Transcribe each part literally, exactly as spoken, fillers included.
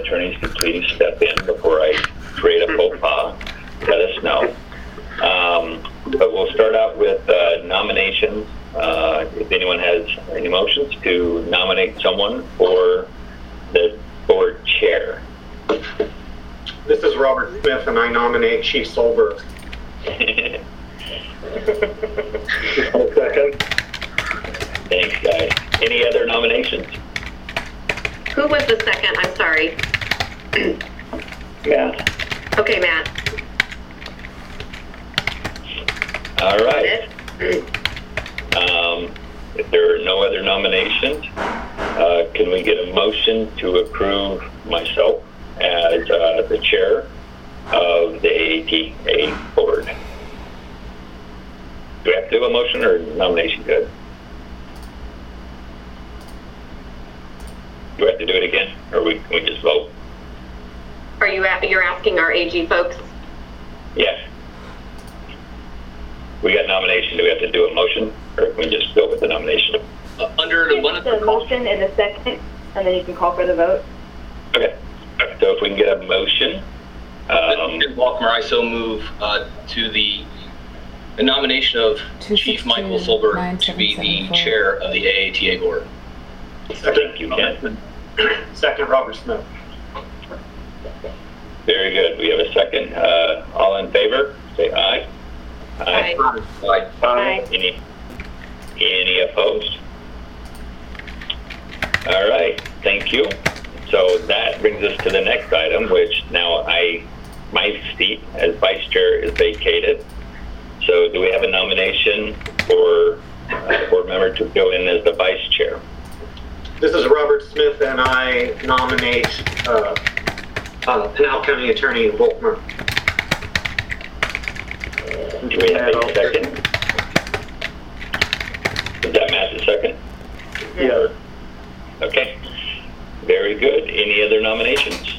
attorneys could please step in before I create a faux pas, let us know. Um, but we'll start out with uh, nominations. Uh, if anyone has any motions to nominate someone for the board chair. This is Robert Smith, and I nominate Chief Solberg. Second. Thanks, guys. Any other nominations? Who was the second? I'm sorry. Matt. Okay, Matt. All right. Um, if there are no other nominations, uh, can we get a motion to approve myself as uh, the chair of the A A T A board? Do we have to do a motion or nomination good? Do we have to do it again, or we, can we just vote? Are you at, you're asking our A G folks? Yes. We got nomination. Do we have to do a motion, or can we just go with the nomination? Uh, under the one of the the motion in a second, and then you can call for the vote. Okay. So if we can get a motion. Um, Walkmer, I so move uh, to the, the nomination of Chief Michael Solberg to be the chair of the A A T A board. Thank you, Ken. Second, Robert Smith. Very good. We have a second. Uh, all in favor? Say aye. Aye. Aye. Aye. Any, any opposed? All right. Thank you. So that brings us to the next item, which now I, my seat as vice chair is vacated. So do we have a nomination for a board member to fill in as the vice chair? This is Robert Smith, and I nominate uh, uh, Pinal County Attorney Volkmer. Do we have a second? Is that Matt the second? Yeah. Okay. Very good. Any other nominations?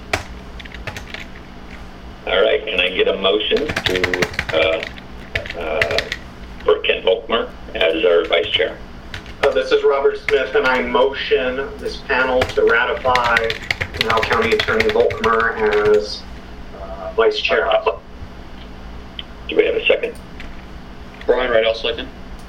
All right. Can I get a motion to uh, uh, for Ken Volkmer as our vice chair? Uh, this is Robert Smith, and I motion this panel to ratify Pinal County Attorney Volkmer as uh, vice chair. Do we have a second? Brian Wright, I'll second.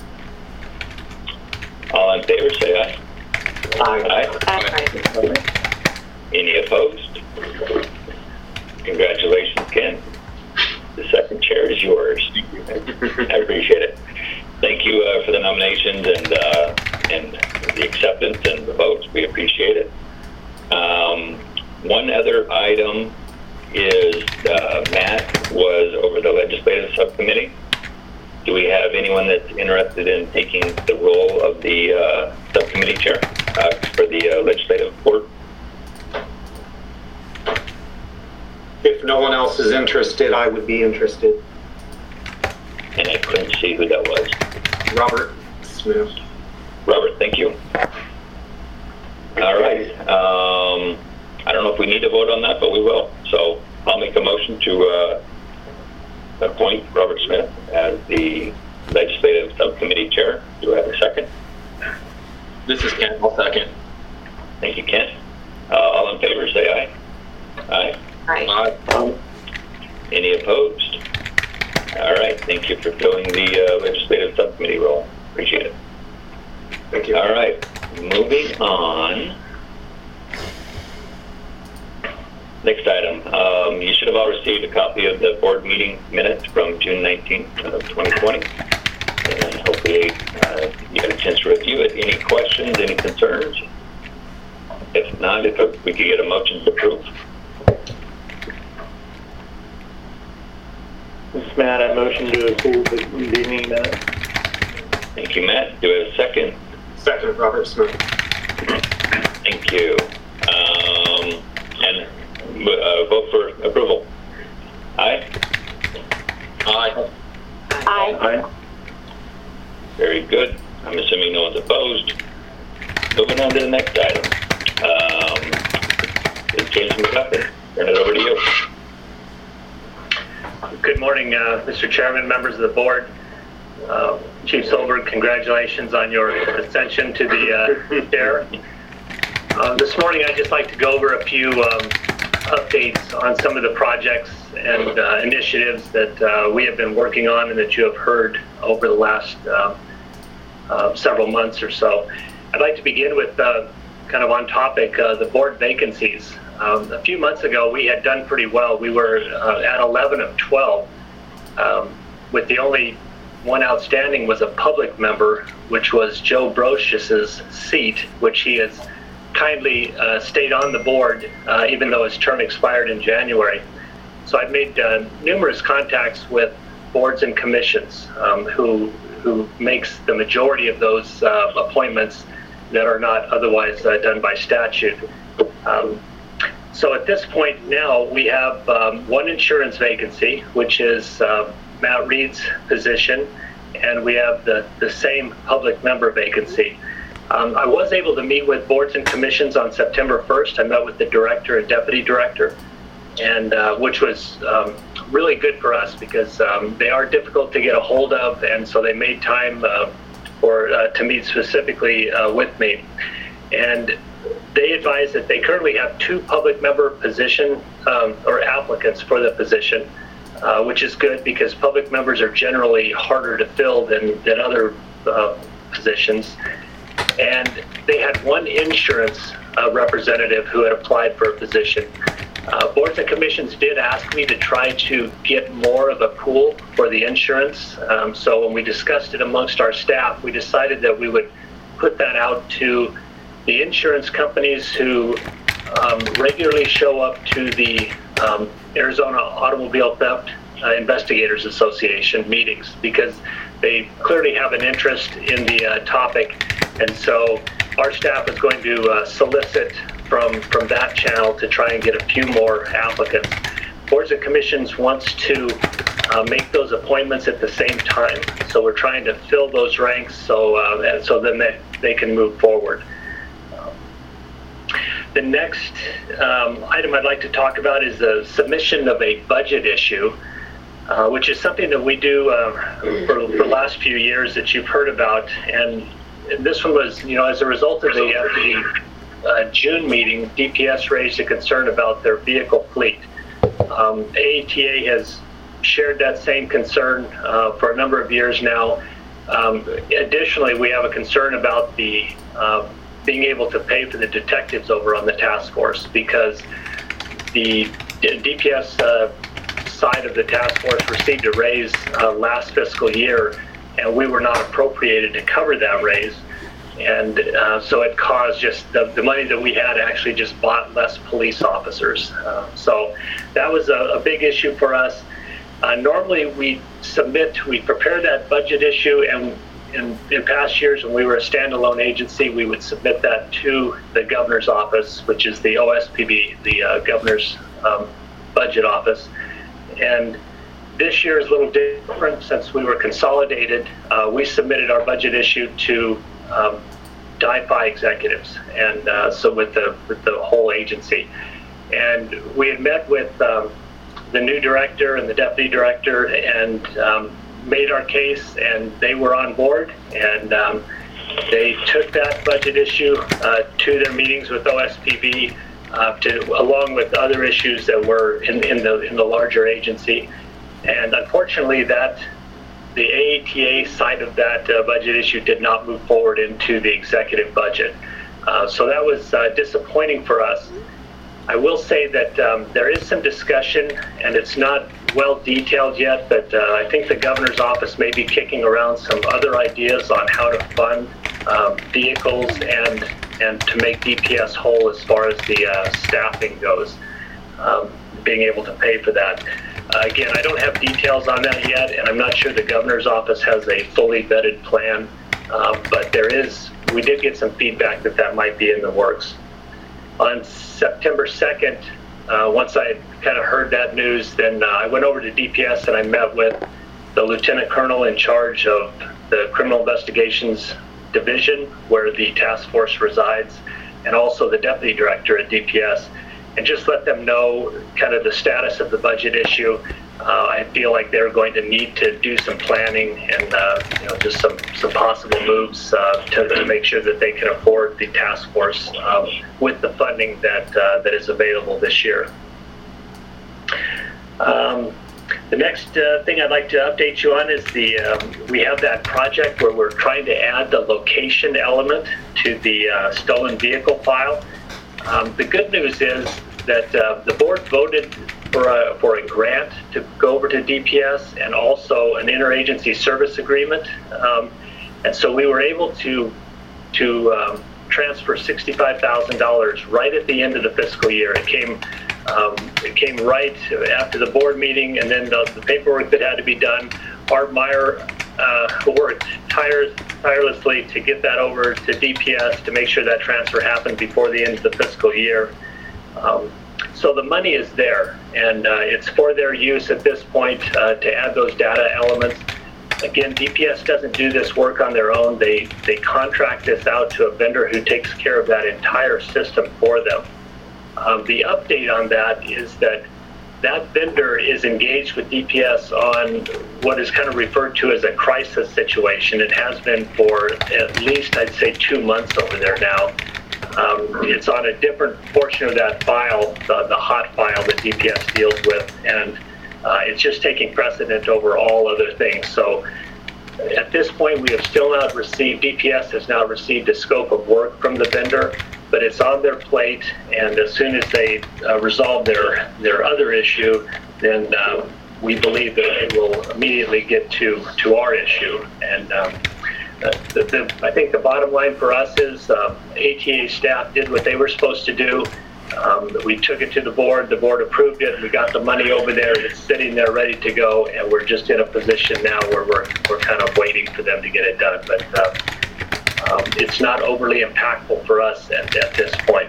All in favor, say aye. Aye. Aye. Any opposed? Congratulations, Ken. The second chair is yours. I appreciate it. Thank you uh, for the nominations and uh, and the acceptance and the votes. We appreciate it. Um, one other item is uh, Matt was over the legislative subcommittee. Do we have anyone that's interested in taking the role of the uh, subcommittee chair uh, for the uh, legislative board? If no one else is interested, I would be interested. And I couldn't see who that was. Robert Smith. Robert, thank you. All right. Um, I don't know if we need to vote on that, but we will. So I'll make a motion to uh, appoint Robert Smith as the legislative subcommittee chair. Do I have a second? This is Ken. I'll second. Thank you, Kent. Uh, all in favor, say aye. Aye. Aye. Aye. Any opposed? All right. Thank you for filling the uh, legislative subcommittee role. Appreciate it. Thank you. All right. Moving on. Next item. Um, you should have all received a copy of the board meeting minutes from June nineteenth of twenty twenty. And hopefully uh, you had a chance to review it. Any questions, any concerns? If not, if we could get a motion to approve. This is Matt. I motion to approve the meeting minutes. Thank you, Matt. Do we have a second? Second, Robert Smith. Thank you. Um, and uh, vote for approval. Aye? Aye. Aye. Aye. Very good. I'm assuming no one's opposed. Moving on to the next item. Um, it's James McGuffin. Turn it over to you. Good morning, uh, Mister Chairman, members of the board. Uh, Chief Solberg, congratulations on your ascension to the uh, chair. Uh, this morning, I'd just like to go over a few um, updates on some of the projects and uh, initiatives that uh, we have been working on and that you have heard over the last uh, uh, several months or so. I'd like to begin with uh, kind of on topic, uh, the board vacancies. Um, a few months ago, we had done pretty well. We were uh, at eleven of twelve, um, with the only one outstanding was a public member, which was Joe Brocious' seat, which he has kindly uh, stayed on the board, uh, even though his term expired in January. So I've made uh, numerous contacts with boards and commissions um, who who makes the majority of those uh, appointments that are not otherwise uh, done by statute. Um, so at this point now, we have um, one insurance vacancy, which is uh, Matt Reed's position, and we have the, the same public member vacancy. Um, I was able to meet with boards and commissions on September first. I met with the director and deputy director, and uh, which was um, really good for us because um, they are difficult to get a hold of, and so they made time uh, for uh, to meet specifically uh, with me. And they advised that they currently have two public member position um, or applicants for the position, uh, which is good because public members are generally harder to fill than, than other uh, positions. And they had one insurance uh, representative who had applied for a position. Uh, boards and commissions did ask me to try to get more of a pool for the insurance. Um, so when we discussed it amongst our staff, we decided that we would put that out to the insurance companies who um, regularly show up to the um, Arizona Automobile Theft uh, Investigators Association meetings, because they clearly have an interest in the uh, topic. And so our staff is going to uh, solicit from, from that channel to try and get a few more applicants. Boards and commissions wants to uh, make those appointments at the same time. So we're trying to fill those ranks so, uh, and so then they, they can move forward. Um, the next um, item I'd like to talk about is the submission of a budget issue, uh, which is something that we do uh, for, for the last few years that you've heard about. And this one was, you know, as a result of the, uh, the uh, June meeting, D P S raised a concern about their vehicle fleet. Um, A A T A has shared that same concern uh, for a number of years now. Um, additionally, we have a concern about the uh, being able to pay for the detectives over on the task force, because the D P S uh, side of the task force received a raise uh, last fiscal year, and we were not appropriated to cover that raise. And uh, so it caused just the, the money that we had actually just bought less police officers. Uh, so that was a, a big issue for us. Uh, normally we submit, we prepare that budget issue, and in, in past years when we were a standalone agency, we would submit that to the governor's office, which is the O S P B, the uh, governor's um, budget office. And this year is a little different since we were consolidated. Uh, we submitted our budget issue to um, D I F I executives, and uh, so with the with the whole agency. And we had met with um, the new director and the deputy director and um, made our case, and they were on board, and um, they took that budget issue uh, to their meetings with O S P B, uh, to along with other issues that were in, in the in the larger agency. And unfortunately, that the A A T A side of that uh, budget issue did not move forward into the executive budget. Uh, so that was uh, disappointing for us. I will say that um, there is some discussion, and it's not well detailed yet, but uh, I think the governor's office may be kicking around some other ideas on how to fund um, vehicles and, and to make D P S whole as far as the uh, staffing goes, um, being able to pay for that. Uh, again, I don't have details on that yet, and I'm not sure the governor's office has a fully vetted plan, uh, but there is, we did get some feedback that that might be in the works. On September second, uh, once I kind of heard that news, then uh, I went over to D P S and I met with the lieutenant colonel in charge of the Criminal Investigations Division, where the task force resides, and also the deputy director at D P S. And just let them know kind of the status of the budget issue. Uh, I feel like they're going to need to do some planning and uh, you know, just some, some possible moves uh, to, to make sure that they can afford the task force um, with the funding that uh, that is available this year. Um, the next uh, thing I'd like to update you on is the um, we have that project where we're trying to add the location element to the uh, stolen vehicle file. Um, the good news is that uh, the board voted for a, for a grant to go over to D P S and also an interagency service agreement. Um, and so we were able to, to um, transfer sixty-five thousand dollars right at the end of the fiscal year. It came, um, it came right after the board meeting, and then the, the paperwork that had to be done. Barb Meyer uh, worked tire, tirelessly to get that over to D P S to make sure that transfer happened before the end of the fiscal year. Um, so the money is there, and uh, it's for their use at this point uh, to add those data elements. Again, D P S doesn't do this work on their own. They, they contract this out to a vendor who takes care of that entire system for them. Um, the update on that is that that vendor is engaged with D P S on what is kind of referred to as a crisis situation. It has been for at least, I'd say, two months over there now. Um, it's on a different portion of that file, the, the hot file that D P S deals with, and uh, it's just taking precedent over all other things. So at this point, we have still not received, D P S has not received a scope of work from the vendor, but it's on their plate, and as soon as they uh, resolve their, their other issue, then uh, we believe that they will immediately get to, to our issue. And um, Uh, the, the, I think the bottom line for us is um, A T A staff did what they were supposed to do. Um, we took it to the board, the board approved it, we got the money over there, it's sitting there ready to go, and we're just in a position now where we're, we're kind of waiting for them to get it done. But uh, um, it's not overly impactful for us at, at this point.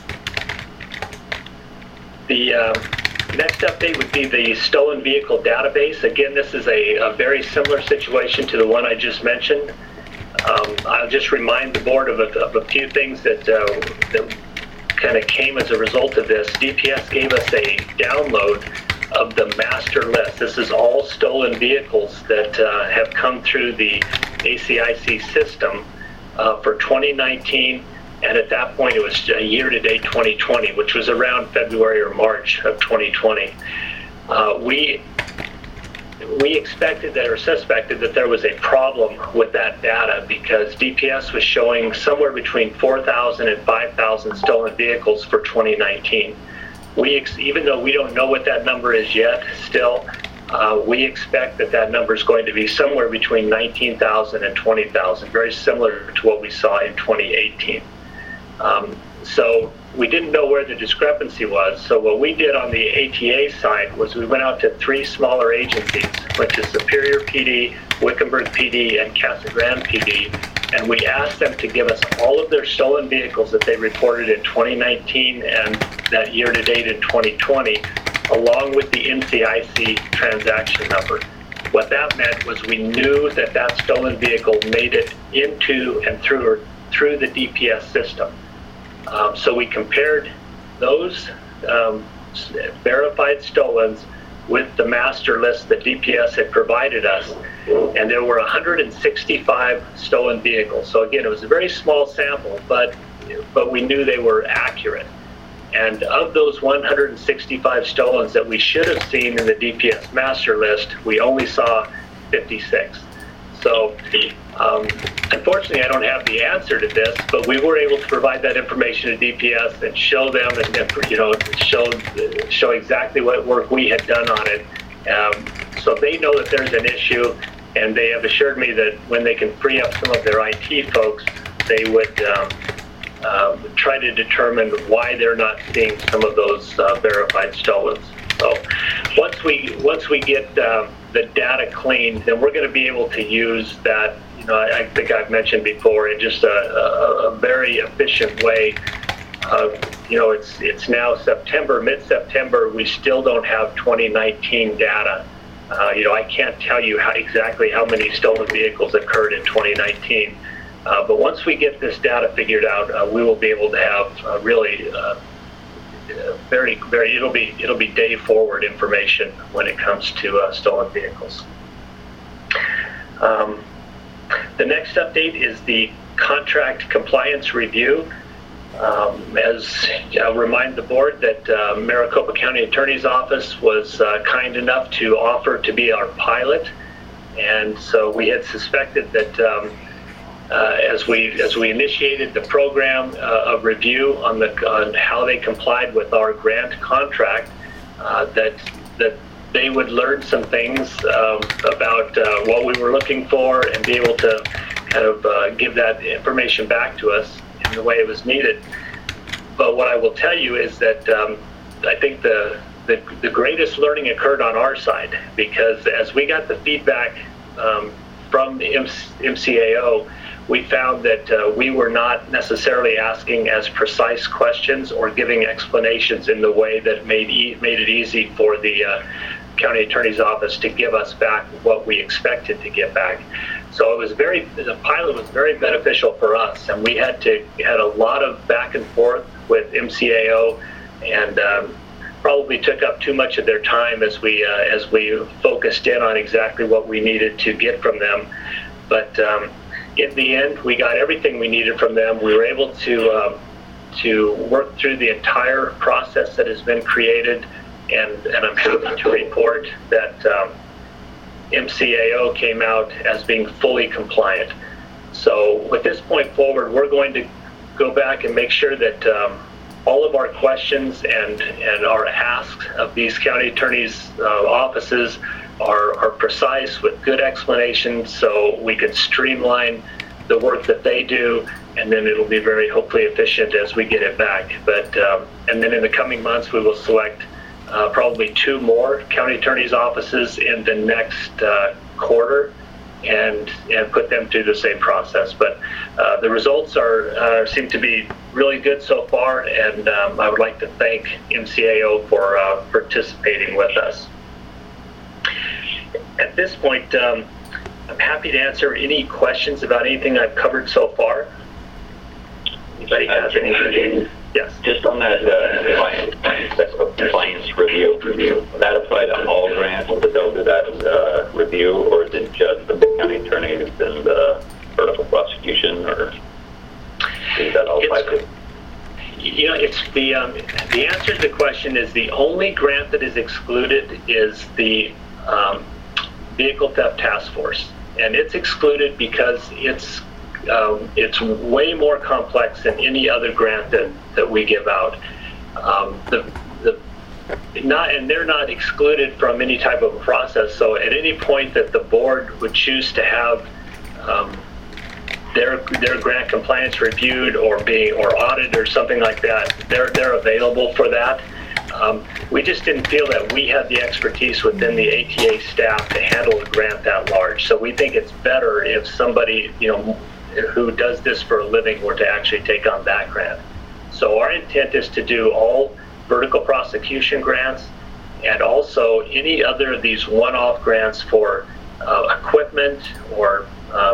The um, next update would be the stolen vehicle database. Again, this is a, a very similar situation to the one I just mentioned. Um, I'll just remind the board of a, of a few things that, uh, that kind of came as a result of this. D P S gave us a download of the master list. This is all stolen vehicles that uh, have come through the A C I C system uh, for twenty nineteen, and at that point it was a year-to-date twenty twenty, which was around February or March of twenty twenty. Uh, we We expected that or suspected that there was a problem with that data because D P S was showing somewhere between four thousand and five thousand stolen vehicles for twenty nineteen. We, ex even though we don't know what that number is yet, still, uh, we expect that that number is going to be somewhere between nineteen thousand and twenty thousand, very similar to what we saw in twenty eighteen. Um, so we didn't know where the discrepancy was, so what we did on the A T A side was we went out to three smaller agencies, which is Superior P D, Wickenburg P D, and Casa Grande P D, and we asked them to give us all of their stolen vehicles that they reported in twenty nineteen and that year-to-date in twenty twenty, along with the N C I C transaction number. What that meant was we knew that that stolen vehicle made it into and through, through the D P S system. Um, so we compared those um, verified stolens with the master list that D P S had provided us, and there were one hundred sixty-five stolen vehicles. So again, it was a very small sample, but but we knew they were accurate. And of those one hundred sixty-five stolens that we should have seen in the D P S master list, we only saw fifty-six. So um, unfortunately, I don't have the answer to this, but we were able to provide that information to D P S and show them, and, and you know, show show exactly what work we had done on it. Um, so they know that there's an issue, and they have assured me that when they can free up some of their I T folks, they would um, um, try to determine why they're not seeing some of those uh, verified stolens. So once we once we get uh, the data cleaned, then we're going to be able to use that. You know, I, I think I've mentioned before, in just a, a, a very efficient way. Uh, you know, it's it's now September, mid-September. We still don't have twenty nineteen data. Uh, you know, I can't tell you how, exactly how many stolen vehicles occurred in twenty nineteen. Uh, but once we get this data figured out, uh, we will be able to have uh, really uh, very, very. It'll be it'll be day forward information when it comes to uh, stolen vehicles. Um, the next update is the contract compliance review. Um, as I'll remind the board that uh, Maricopa County Attorney's Office was uh, kind enough to offer to be our pilot, and so we had suspected that um, uh, as we as we initiated the program uh, of review on the on how they complied with our grant contract, uh, that that they would learn some things um, about uh, what we were looking for and be able to kind of uh, give that information back to us in the way it was needed. But what I will tell you is that um, I think the, the the greatest learning occurred on our side, because as we got the feedback um, from the M C A O, we found that uh, we were not necessarily asking as precise questions or giving explanations in the way that made e made it easy for the uh, county attorney's office to give us back what we expected to get back. So it was very, the pilot was very beneficial for us, and we had to had a lot of back and forth with M C A O, and um, probably took up too much of their time as we uh, as we focused in on exactly what we needed to get from them. But um, in the end, we got everything we needed from them. We were able to um, to work through the entire process that has been created, and and I'm happy to report that Um, M C A O came out as being fully compliant. So with this point forward, we're going to go back and make sure that um, all of our questions and and our asks of these county attorneys' uh, offices are, are precise with good explanations, so we can streamline the work that they do, and then it'll be very hopefully efficient as we get it back. But um, and then in the coming months, we will select Uh, probably two more county attorneys' offices in the next uh, quarter, and and put them through the same process. But uh, the results are uh, seem to be really good so far, and um, I would like to thank M C A O for uh, participating with us. At this point, um, I'm happy to answer any questions about anything I've covered so far. Anybody has anything? Yes. Just on that uh, compliance review, will that apply to all grants that they'll do that uh, review, or is it just the county attorneys and the vertical prosecution, or is that all apply to? You know, it's the um, the answer to the question is the only grant that is excluded is the um, Vehicle Theft Task Force, and it's excluded because it's Um, it's way more complex than any other grant that, that we give out. Um, the, the, not, and they're not excluded from any type of process. So at any point that the board would choose to have um, their their grant compliance reviewed or being or audited or something like that, they're they're available for that. Um, we just didn't feel that we had the expertise within the A T A staff to handle a grant that large. So we think it's better if somebody, you know, who does this for a living were to actually take on that grant. So our intent is to do all vertical prosecution grants, and also any other of these one-off grants for uh, equipment or um,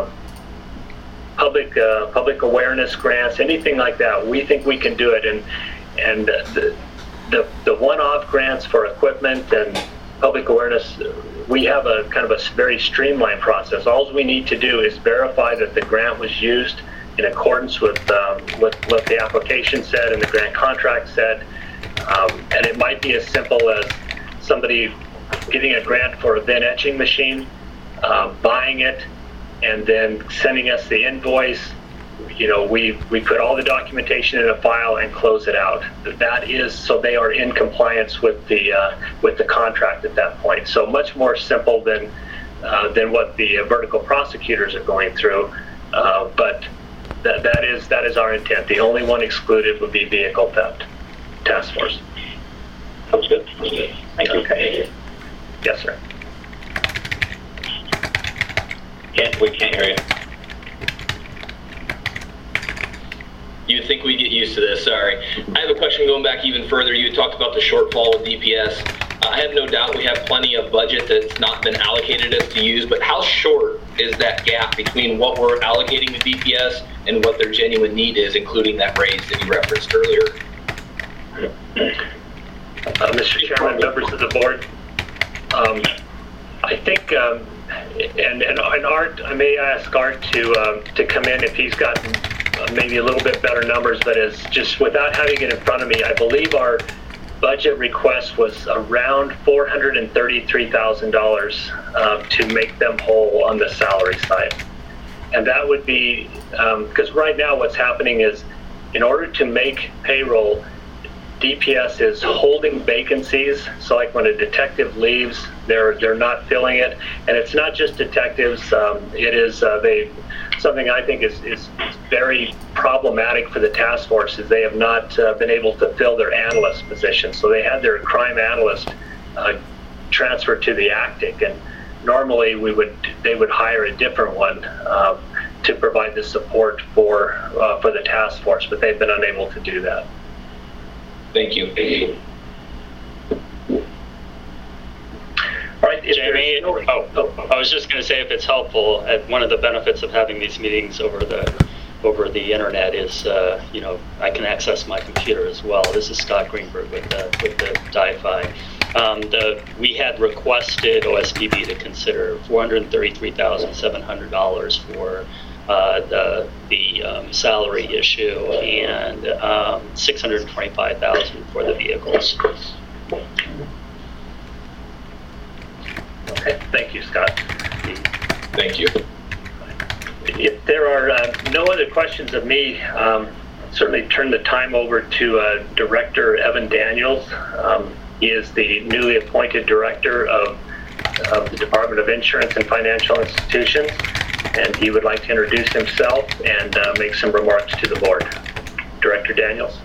public uh, public awareness grants, anything like that. We think we can do it, and and the the, the one-off grants for equipment and public awareness, we have a kind of a very streamlined process. All we need to do is verify that the grant was used in accordance with um, with what the application said and the grant contract said. Um, and it might be as simple as somebody getting a grant for a VIN etching machine, uh, buying it, and then sending us the invoice. You know, we we put all the documentation in a file and close it out. That is, so they are in compliance with the uh, with the contract at that point. So much more simple than uh, than what the uh, vertical prosecutors are going through. Uh, but that that is that is our intent. The only one excluded would be Vehicle Theft Task Force. Sounds good. Thank you. Okay. Yes, sir. Can't we can't hear you. You'd think we'd get used to this, sorry. I have a question going back even further. You had talked about the shortfall with D P S. Uh, I have no doubt we have plenty of budget that's not been allocated us to use, but how short is that gap between what we're allocating to D P S and what their genuine need is, including that raise that you referenced earlier? Uh, Mister Chairman, members of the board, um, I think, um, and, and, and Art, I may ask Art to, um, to come in if he's got maybe a little bit better numbers, but is just without having it in front of me, I believe our budget request was around four hundred thirty-three thousand dollars uh, to make them whole on the salary side. And that would be, because um, right now what's happening is, in order to make payroll, D P S is holding vacancies. So like when a detective leaves, they're they're not filling it. And it's not just detectives. Um, it is uh, they something I think is, is, is very problematic for the task force is they have not uh, been able to fill their analyst position. So they had their crime analyst uh, transferred to the A C T I C, and normally we would they would hire a different one uh, to provide the support for uh, for the task force, but they've been unable to do that. Thank you. All right, Jamie, oh, oh, I was just going to say, if it's helpful, uh, one of the benefits of having these meetings over the over the internet is, uh, you know, I can access my computer as well. This is Scott Greenberg with the with the D I F I. Um, the we had requested O S P B to consider four hundred thirty-three thousand seven hundred dollars for uh, the the um, salary issue and um, six hundred twenty-five thousand dollars for the vehicles. Okay, thank you, Scott. Thank you. If there are uh, no other questions of me, um, certainly turn the time over to uh, Director Evan Daniels. Um, he is the newly appointed Director of, of the Department of Insurance and Financial Institutions, and he would like to introduce himself and uh, make some remarks to the board. Director Daniels.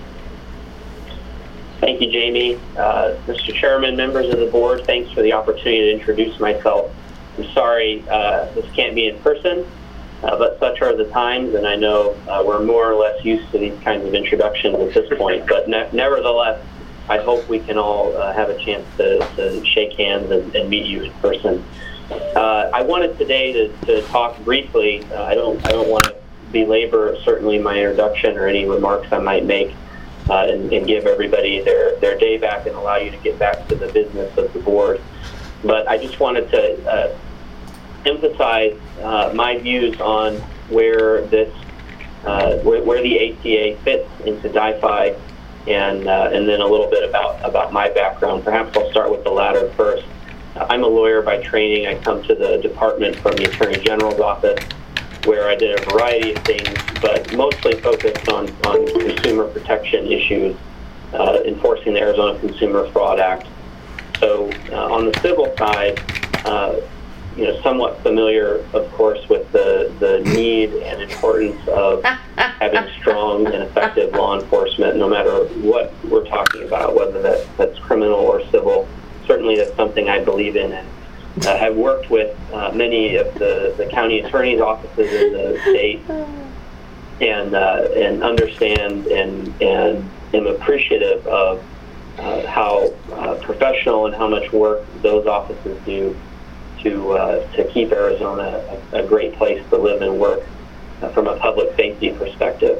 Thank you, Jamie. Uh, Mister Chairman, members of the board, thanks for the opportunity to introduce myself. I'm sorry uh, this can't be in person, uh, but such are the times, and I know uh, we're more or less used to these kinds of introductions at this point. But ne nevertheless, I hope we can all uh, have a chance to, to shake hands and, and meet you in person. Uh, I wanted today to, to talk briefly. Uh, I don't I don't want to belabor certainly my introduction or any remarks I might make. Uh, and, and give everybody their, their day back and allow you to get back to the business of the board. But I just wanted to uh, emphasize uh, my views on where this, uh, where, where the A T A fits into D I F I, and uh, and then a little bit about about my background. Perhaps I'll start with the latter first. Uh, I'm a lawyer by training. I come to the department from the Attorney General's office, where I did a variety of things, but mostly focused on, on consumer protection issues, uh, enforcing the Arizona Consumer Fraud Act. So uh, on the civil side, uh, you know, somewhat familiar, of course, with the, the need and importance of having strong and effective law enforcement, no matter what we're talking about, whether that, that's criminal or civil. Certainly that's something I believe in, and Uh, have worked with uh, many of the, the county attorney's offices in the state, and uh, and understand and and am appreciative of uh, how uh, professional and how much work those offices do to uh, to keep Arizona a, a great place to live and work uh, from a public safety perspective.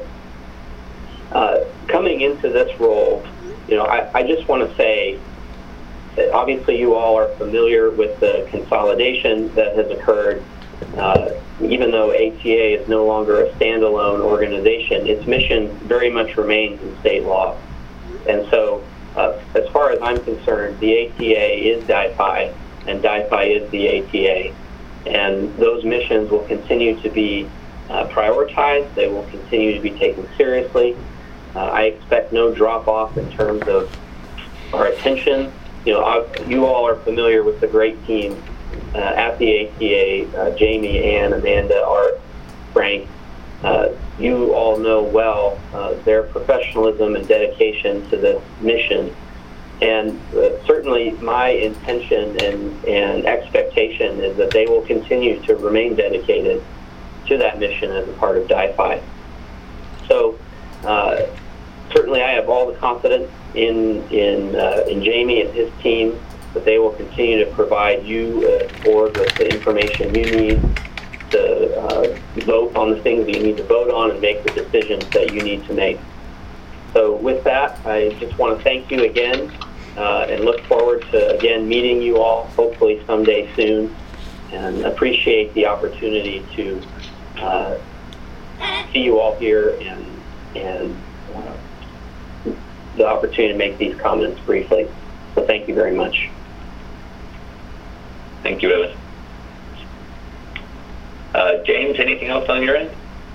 Uh, coming into this role, you know, I, I just want to say, obviously, you all are familiar with the consolidation that has occurred. Uh, even though A T A is no longer a standalone organization, its mission very much remains in state law. And so, uh, as far as I'm concerned, the A T A is D I F I, and D I F I is the A T A. And those missions will continue to be uh, prioritized. They will continue to be taken seriously. Uh, I expect no drop-off in terms of our attention. You know, I, you all are familiar with the great team uh, at the A T A, uh, Jamie, Ann, Amanda, Art, Frank. Uh, you all know well uh, their professionalism and dedication to this mission. And uh, certainly my intention and, and expectation is that they will continue to remain dedicated to that mission as a part of D I F I. So uh, certainly I have all the confidence in in uh, in Jamie and his team that they will continue to provide you as uh, board with the information you need to uh, vote on the things that you need to vote on and make the decisions that you need to make. So with that, I just want to thank you again uh, and look forward to again meeting you all hopefully someday soon, and appreciate the opportunity to uh, see you all here and, and uh, the opportunity to make these comments briefly. So thank you very much. Thank you, Evan. Uh, James, anything else on your end?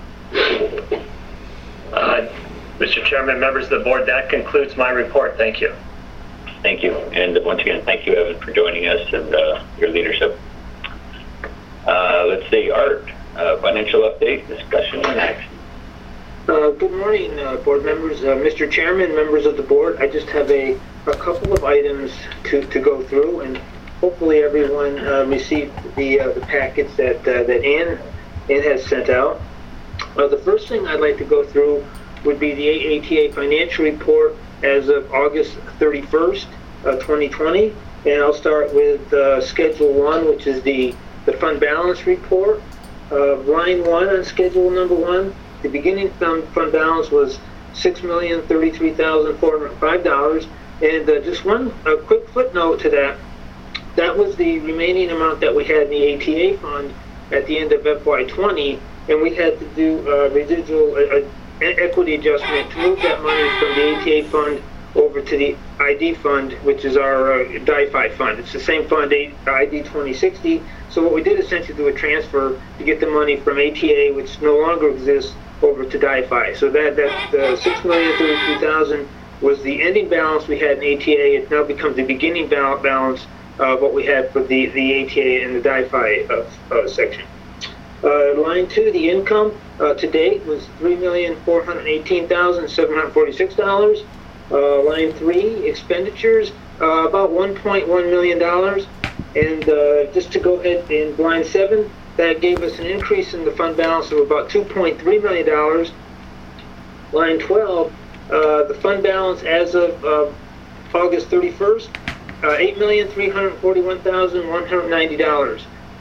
Uh, Mister Chairman, members of the board, that concludes my report. Thank you. Thank you. And once again, thank you, Evan, for joining us and uh, your leadership. Uh, let's see, Art, uh, financial update, discussion, and action. Uh, good morning, uh, board members. Uh, Mister Chairman, members of the board, I just have a, a couple of items to, to go through, and hopefully everyone uh, received the, uh, the packets that, uh, that Ann, Ann has sent out. Uh, the first thing I'd like to go through would be the A A T A financial report as of August thirty-first, uh, twenty twenty. And I'll start with uh, Schedule one, which is the, the fund balance report. Uh, line one on Schedule number one, the beginning fund, fund balance was six million thirty-three thousand four hundred five dollars. And uh, just one uh, quick footnote to that, that was the remaining amount that we had in the A T A fund at the end of F Y twenty, and we had to do a residual uh, equity adjustment to move that money from the A T A fund over to the I D fund, which is our uh, D I F I fund. It's the same fund, I D twenty sixty. So what we did essentially do a transfer to get the money from A T A, which no longer exists, over to D I F I. So that that uh, six million thirty-three thousand was the ending balance we had in A T A. It now becomes the beginning balance of what we had for the the A T A and the D I F I uh, uh, section. Uh, line two, the income uh, to date was three million four hundred eighteen thousand seven hundred forty-six dollars. Uh, line three, expenditures, uh, about one point one million dollars. And uh, just to go ahead in line seven, that gave us an increase in the fund balance of about two point three million dollars. Line twelve, uh, the fund balance as of uh, August thirty-first, uh, eight million three hundred forty-one thousand one hundred ninety dollars.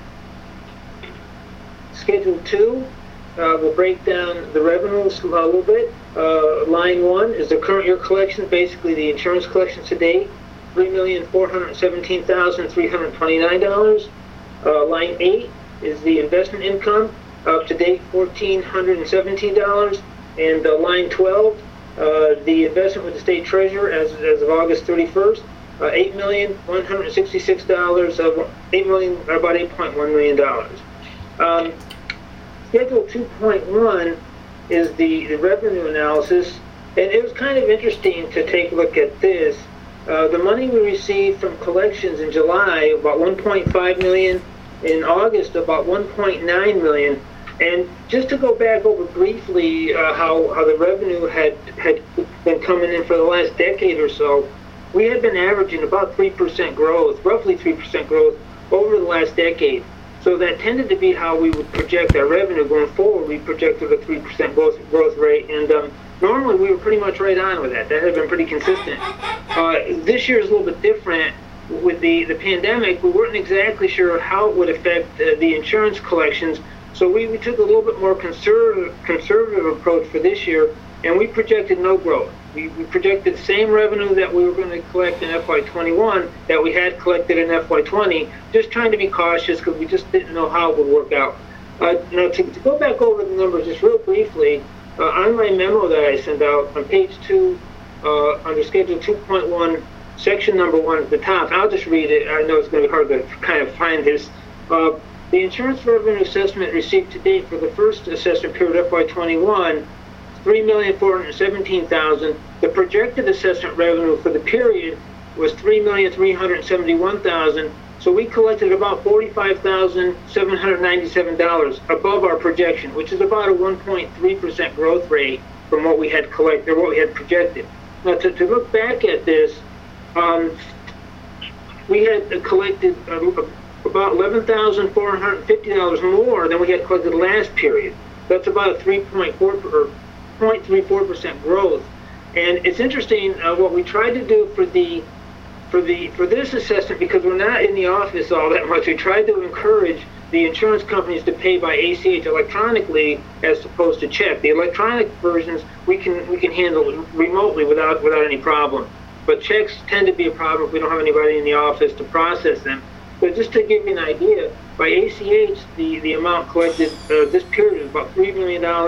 Schedule two uh, will break down the revenues a little bit. Uh, line one is the current year collection, basically the insurance collections to date, three million four hundred seventeen thousand three hundred twenty-nine dollars. Uh, line eight is the investment income, up to date one thousand four hundred seventeen dollars. And uh, line twelve, uh, the investment with the state treasurer as, as of August thirty-first, uh, eight million one hundred sixty-six thousand dollars, uh, eight million, about eight point one million dollars. Um, Schedule two point one is the, the revenue analysis, and it was kind of interesting to take a look at this. Uh, the money we received from collections in July, about one point five million dollars, in August, about one point nine million dollars. And just to go back over briefly uh, how, how the revenue had, had been coming in for the last decade or so, we had been averaging about three percent growth, roughly three percent growth over the last decade. So that tended to be how we would project our revenue going forward. We projected a three percent growth, growth rate, and um, normally we were pretty much right on with that. That had been pretty consistent. Uh, this year is a little bit different. With the, the pandemic, we weren't exactly sure how it would affect uh, the insurance collections, so we, we took a little bit more conservative, conservative approach for this year, and we projected no growth. We, we projected the same revenue that we were going to collect in F Y twenty-one that we had collected in F Y twenty, just trying to be cautious because we just didn't know how it would work out. Uh, now, to, to go back over the numbers just real briefly, uh, on my memo that I sent out on page two, uh, under Schedule two point one, section number one at the top, I'll just read it. I know it's going to be hard to kind of find this. Uh, the insurance revenue assessment received to date for the first assessment period F Y twenty-one, three million four hundred seventeen thousand dollars. The projected assessment revenue for the period was three million three hundred seventy-one thousand dollars. So we collected about forty-five thousand seven hundred ninety-seven dollars above our projection, which is about a one point three percent growth rate from what we had collected or what we had projected. Now, to, to look back at this, um, we had collected uh, about eleven thousand four hundred fifty dollars more than we had collected last period. That's about a three point four or zero point three four percent growth. And it's interesting uh, what we tried to do for the for the for this assessment, because we're not in the office all that much. We tried to encourage the insurance companies to pay by A C H electronically as opposed to check. The electronic versions we can we can handle remotely without without any problem. But checks tend to be a problem if we don't have anybody in the office to process them. But just to give you an idea, by A C H, the, the amount collected uh, this period is about three million dollars.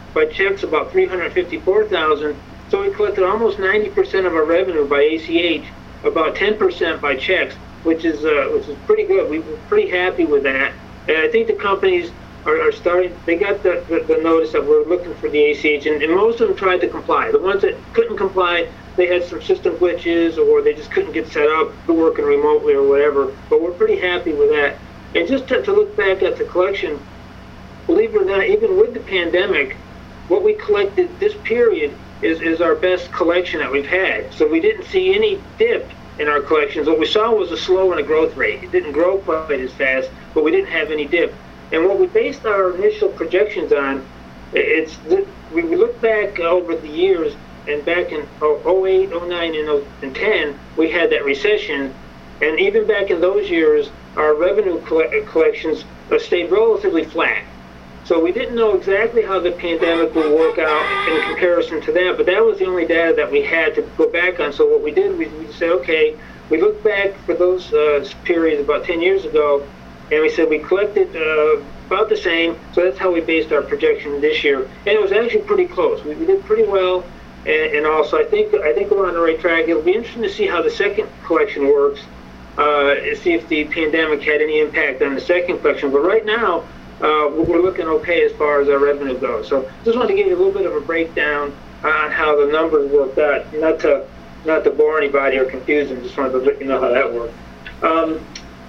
by checks about three hundred fifty-four thousand. So we collected almost ninety percent of our revenue by A C H, about ten percent by checks, which is uh, which is pretty good. We were pretty happy with that. And I think the companies are, are starting, they got the, the, the notice that we're looking for the A C H, and, and most of them tried to comply. The ones that couldn't comply, they had some system glitches, or they just couldn't get set up, working remotely or whatever. But we're pretty happy with that. And just to, to look back at the collection, believe it or not, even with the pandemic, what we collected this period is, is our best collection that we've had. So we didn't see any dip in our collections. What we saw was a slow and a growth rate. It didn't grow quite as fast, but we didn't have any dip. And what we based our initial projections on, it's we look back over the years, and back in oh eight, oh nine, and ten, we had that recession. And even back in those years, our revenue coll- collections stayed relatively flat. So we didn't know exactly how the pandemic would work out in comparison to that, but that was the only data that we had to go back on. So what we did, we, we said, okay, we looked back for those uh, periods about ten years ago, and we said we collected uh, about the same, so that's how we based our projection this year. And it was actually pretty close. We, we did pretty well, and, and also I think I think we're on the right track. It'll be interesting to see how the second collection works, uh, see if the pandemic had any impact on the second collection. But right now, Uh, we're looking okay as far as our revenue goes. So just wanted to give you a little bit of a breakdown on how the numbers worked out, not to not to bore anybody or confuse them, just wanted to let you know how that worked. Um,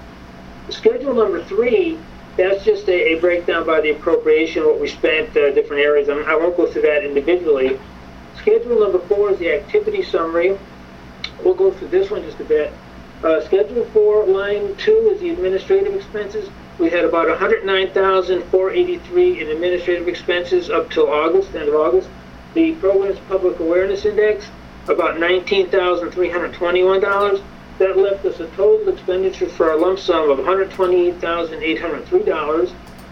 schedule number three, that's just a, a breakdown by the appropriation, what we spent, uh, different areas. I'm, I won't go through that individually. Schedule number four is the activity summary. We'll go through this one just a bit. Uh, schedule four, line two, is the administrative expenses. We had about one hundred nine thousand four hundred eighty-three in administrative expenses up till August, end of August. The Programs Public Awareness Index, about nineteen thousand three hundred twenty-one dollars. That left us a total expenditure for our lump sum of one hundred twenty-eight thousand eight hundred three dollars.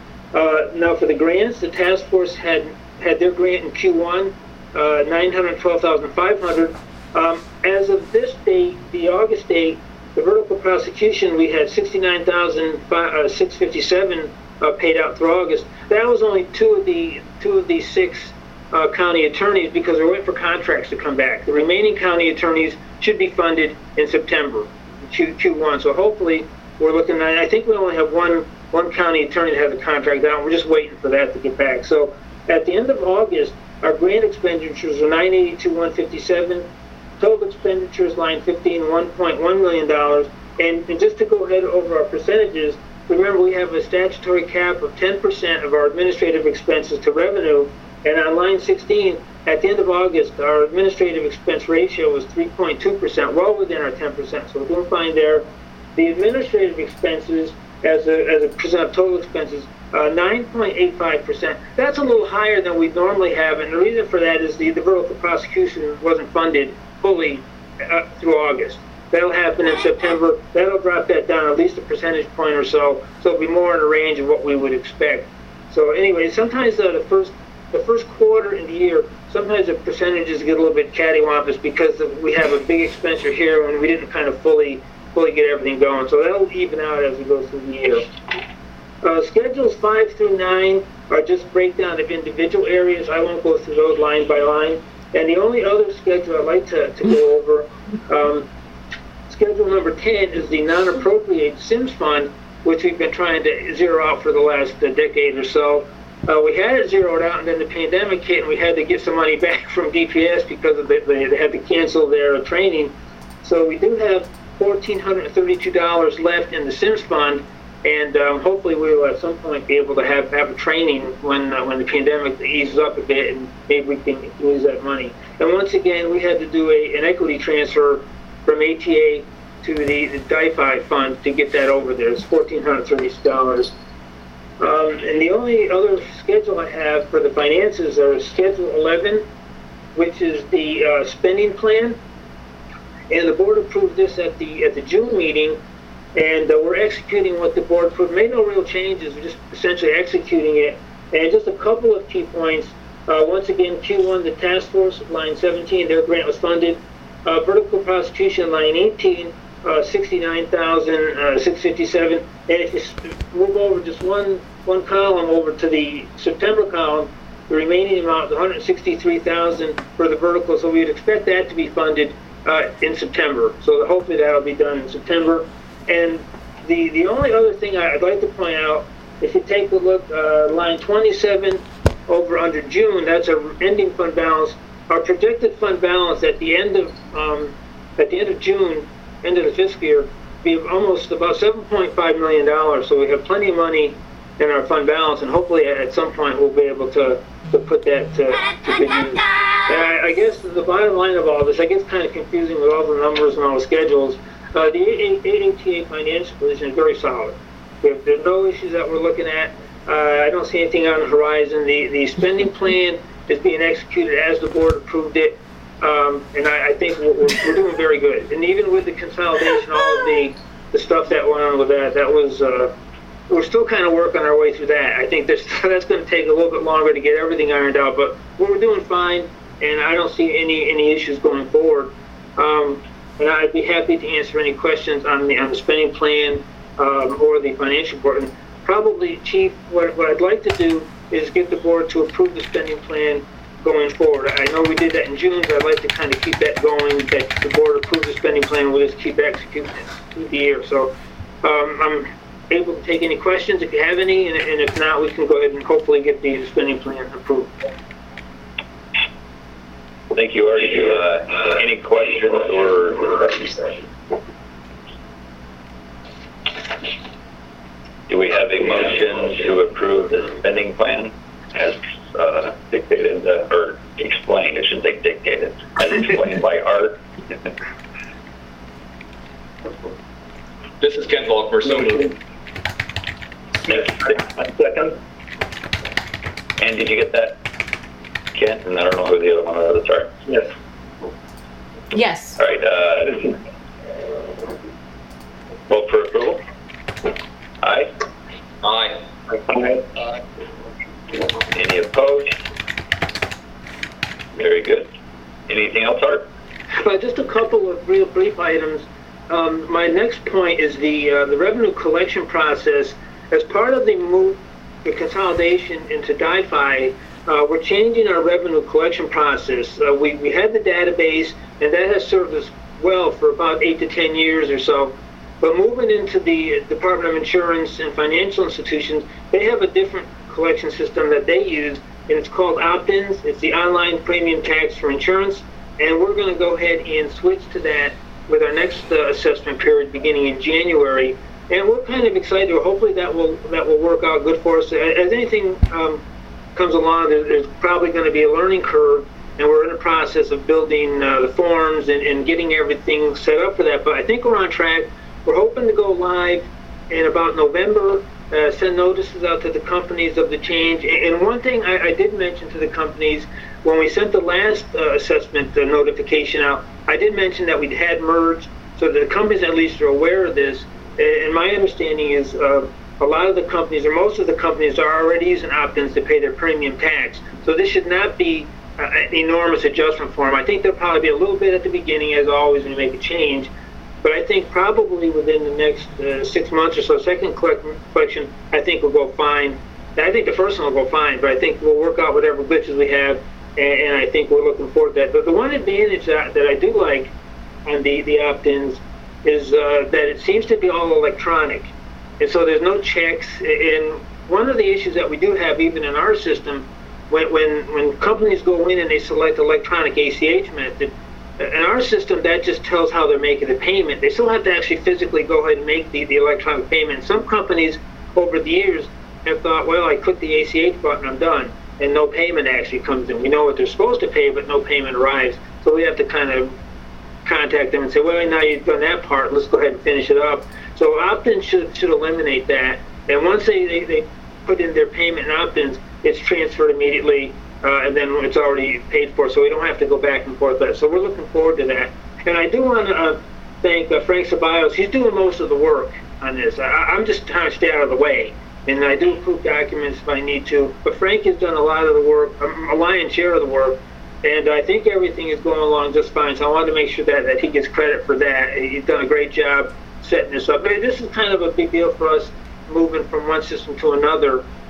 Uh, now for the grants, the task force had had their grant in Q one, uh, nine hundred twelve thousand five hundred dollars. Um, as of this date, the August date, the vertical prosecution, we had sixty-nine thousand six hundred fifty-seven uh, paid out through August. That was only two of the two of the six uh, county attorneys, because we're waiting for contracts to come back. The remaining county attorneys should be funded in September, Q, Q1. So hopefully, we're looking at. I think we only have one one county attorney to have the contract out. We're just waiting for that to get back. So at the end of August, our grant expenditures are nine eighty-two one fifty-seven. Total expenditures, line fifteen, one point one million dollars. And, and just to go ahead over our percentages, remember we have a statutory cap of ten percent of our administrative expenses to revenue. And on line sixteen, at the end of August, our administrative expense ratio was three point two percent, well within our ten percent. So we're doing fine there. The administrative expenses, as a, as a percent of total expenses, uh, nine point eight five percent. That's a little higher than we normally have. And the reason for that is the, the vertical prosecution wasn't funded fully uh, through August. That'll happen in September. That'll drop that down at least a percentage point or so. So it'll be more in the range of what we would expect. So anyway, sometimes uh, the first the first quarter in the year, sometimes the percentages get a little bit cattywampus because of, we have a big expenditure here and we didn't kind of fully fully get everything going. So that'll even out as we go through the year. Uh, schedules five through nine are just breakdown of individual areas. I won't go through those line by line. And the only other schedule I'd like to, to go over, um, schedule number ten is the non-appropriate SIMS fund, which we've been trying to zero out for the last uh, decade or so. Uh, we had it zeroed out, and then the pandemic hit, and we had to get some money back from D P S because of the, they, they had to cancel their training. So we do have one thousand four hundred thirty-two dollars left in the SIMS fund, and um, hopefully we will at some point be able to have, have a training when uh, when the pandemic eases up a bit, and maybe we can use that money. And once again, we had to do a, an equity transfer from A T A to the, the D I F I fund to get that over there. It's one thousand four hundred thirty dollars. Um, and the only other schedule I have for the finances are Schedule eleven, which is the uh, spending plan. And the board approved this at the at the June meeting, and uh, we're executing what the board approved. Made no real changes, we're just essentially executing it. And just a couple of key points. Uh, once again, Q one, the task force, line seventeen, their grant was funded. Uh, vertical prosecution, line eighteen, uh, sixty-nine thousand six hundred fifty-seven. And if you move over just one one column over to the September column, The remaining amount, the one hundred sixty-three thousand dollars for the vertical, so we'd expect that to be funded uh, in September. So hopefully that'll be done in September. And the, the only other thing I'd like to point out, if you take a look, uh, line twenty-seven over under June, that's our ending fund balance. Our projected fund balance at the end of um, at the end of June, end of the fiscal year, be almost about seven point five million dollars. So we have plenty of money in our fund balance, and hopefully at some point we'll be able to, to put that to, to good use. And I, I guess the bottom line of all this, I get kind of confusing with all the numbers and all the schedules. Uh, the A A T A financial position is very solid. There, there are no issues that we're looking at. Uh, I don't see anything on the horizon. The, the spending plan is being executed as the board approved it. Um, and I, I think we're, we're doing very good. And even with the consolidation, all of the, the stuff that went on with that, that was, uh, we're still kind of working our way through that. I think that's, that's going to take a little bit longer to get everything ironed out, but we're doing fine, and I don't see any, any issues going forward. Um, and I'd be happy to answer any questions on the, on the spending plan um, or the financial report. And probably, Chief, what, what I'd like to do is get the board to approve the spending plan going forward. I know we did that in June, but I'd like to kind of keep that going, that the board approves the spending plan, we'll just keep executing it through the year. So um, I'm able to take any questions if you have any, and, and if not, we can go ahead and hopefully get the spending plan approved. Thank you, Artie. Uh, any questions or do we have a motion to approve the spending plan as uh, dictated, uh, or explained, I shouldn't say dictated, as explained by Art? This is Ken Volkmer, so moved. Smith, second. And did you get that, Ken? And I don't know who the other one was, sorry. Yes. Yes. All right, uh, vote for approval? Aye? Aye. Aye. Any opposed? Very good. Anything else, Art? But just a couple of real brief items. Um, my next point is the uh, the revenue collection process. As part of the move, the consolidation into DiFi, uh, we're changing our revenue collection process. Uh, we, we had the database, and that has served us well for about eight to ten years or so. But moving into the Department of Insurance and financial institutions, they have a different collection system that they use, and it's called opt-ins. It's the online premium tax for insurance, and we're going to go ahead and switch to that with our next uh, assessment period beginning in January. And we're kind of excited. Hopefully that will that will work out good for us. As anything um, comes along, there, there's probably going to be a learning curve, and we're in the process of building uh, the forms and, and getting everything set up for that. But I think we're on track. We're hoping to go live in about November, uh, send notices out to the companies of the change. And one thing I, I did mention to the companies, when we sent the last uh, assessment uh, notification out, I did mention that we'd had merged, so that the companies at least are aware of this. And my understanding is uh, a lot of the companies, or most of the companies, are already using opt-ins to pay their premium tax. So this should not be uh, an enormous adjustment for them. I think there'll probably be a little bit at the beginning, as always, when you make a change. But I think probably within the next uh, six months or so, second collection, I think will go fine. I think the first one will go fine, but I think we'll work out whatever glitches we have, and, and I think we're looking forward to that. But the one advantage that, that I do like on the, the opt-ins is uh, that it seems to be all electronic. And so there's no checks. And one of the issues that we do have even in our system, when, when, when companies go in and they select electronic A C H method, in our system, that just tells how they're making the payment. They still have to actually physically go ahead and make the, the electronic payment. Some companies over the years have thought, well, I click the A C H button, I'm done, and no payment actually comes in. We know what they're supposed to pay, but no payment arrives. So we have to kind of contact them and say, well, now you've done that part, let's go ahead and finish it up. So opt-ins should, should eliminate that. And once they, they, they put in their payment and opt-ins, it's transferred immediately. Uh, and then it's already paid for, so we don't have to go back and forth. So we're looking forward to that. And I do want to uh, thank uh, Frank Ceballos. He's doing most of the work on this. I, I'm just trying to stay out of the way. And I do approve documents if I need to. But Frank has done a lot of the work, um, a lion's share of the work. And I think everything is going along just fine. So I wanted to make sure that, that he gets credit for that. He's done a great job setting this up. This is kind of a big deal for us, moving from one system to another.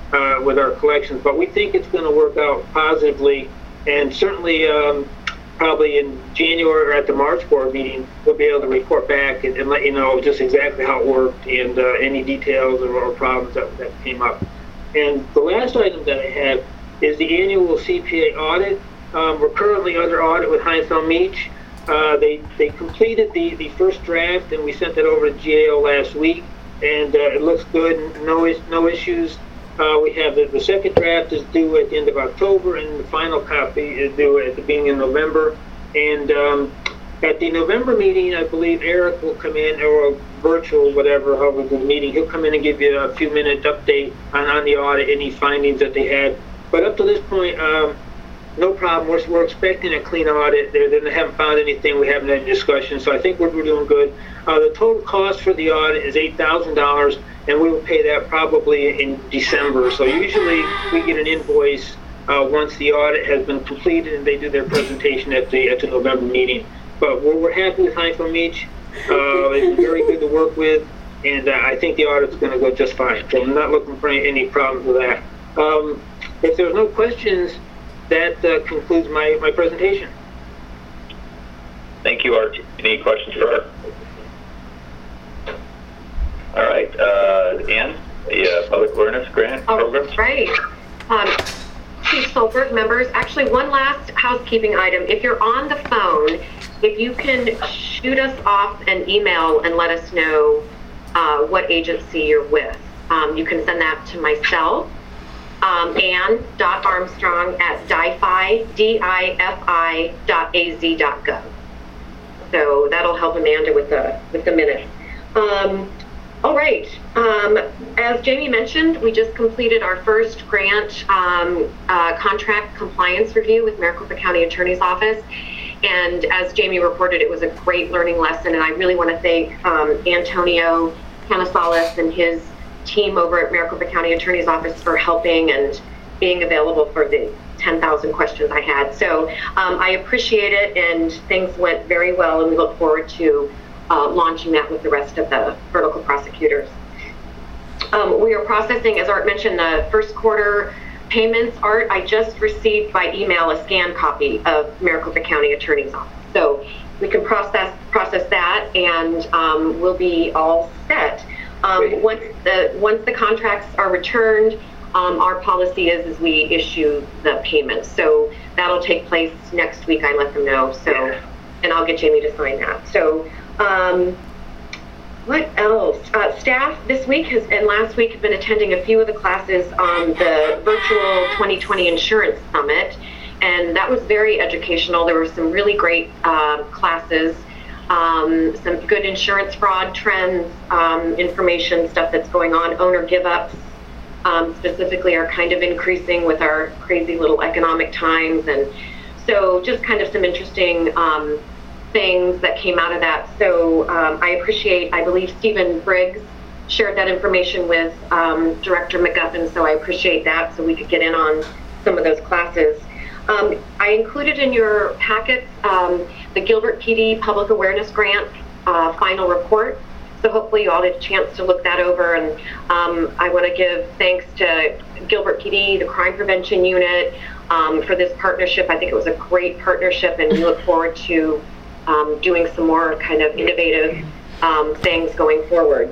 uh, with our collections, but we think it's going to work out positively, and certainly um, probably in January or at the March board meeting, we'll be able to report back and, and let you know just exactly how it worked and uh, any details or, or problems that, that came up. And the last item that I have is the annual C P A audit. Um, we're currently under audit with Heinfeld Meach. Uh, they they completed the, the first draft, and we sent that over to G A O last week, and uh, it looks good. No is, no issues. Uh, we have the, the second draft is due at the end of October, and the final copy is due at the beginning of November. And um, at the November meeting, I believe Eric will come in, or virtual, whatever, however the meeting, he'll come in and give you a few minute update on, on the audit, any findings that they had. But up to this point, um, no problem. We're, we're expecting a clean audit. They, they haven't found anything. We haven't had any discussion, so I think we're, we're doing good. Uh, the total cost for the audit is eight thousand dollars, and we will pay that probably in December. So usually we get an invoice uh, once the audit has been completed and they do their presentation at the at the November meeting. But we're, we're happy with Heinfeld Meach. Uh, they've been very good to work with, and uh, I think the audit's going to go just fine. So I'm not looking for any, any problems with that. Um, if there's no questions, that uh, concludes my, my presentation. Thank you, Art. Any questions for Art? All right, uh, Ann, the uh, Public Awareness Grant Oh, Program. right. Um, Chief Solberg, members, actually one last housekeeping item. If you're on the phone, if you can shoot us off an email and let us know uh, what agency you're with. Um, you can send that to myself, um, ann.armstrong at difi, D I F I dot A Z dot gov. So that'll help Amanda with the, with the minutes. Um, All right. Um, as Jamie mentioned, we just completed our first grant um, uh, contract compliance review with Maricopa County Attorney's Office. And as Jamie reported, it was a great learning lesson. And I really want to thank um, Antonio Canisalis and his team over at Maricopa County Attorney's Office for helping and being available for the ten thousand questions I had. So um, I appreciate it, and things went very well, and we look forward to Uh, launching that with the rest of the vertical prosecutors. Um, we are processing, as Art mentioned, the first quarter payments. Art, I just received by email a scan copy of Maricopa County Attorney's Office. So we can process process that, and um, we'll be all set. Um, once the once the contracts are returned, um, our policy is, is we issue the payments. So that'll take place next week. I let them know. So, and I'll get Jamie to sign that. So. Um, what else? Uh, staff this week has, and last week have been attending a few of the classes on the virtual twenty twenty Insurance Summit, and that was very educational. There were some really great uh, classes, um, some good insurance fraud trends, um, information, stuff that's going on. Owner give-ups um, specifically are kind of increasing with our crazy little economic times, and so just kind of some interesting um, things that came out of that. So um, I appreciate, I believe Stephen Briggs shared that information with um, Director McGuffin, so I appreciate that, so we could get in on some of those classes. Um, I included in your packets um, the Gilbert P D Public Awareness Grant uh, final report, so hopefully you all had a chance to look that over, and um, I want to give thanks to Gilbert P D, the Crime Prevention Unit, um, for this partnership. I think it was a great partnership, and we look forward to Um, doing some more kind of innovative um, things going forward.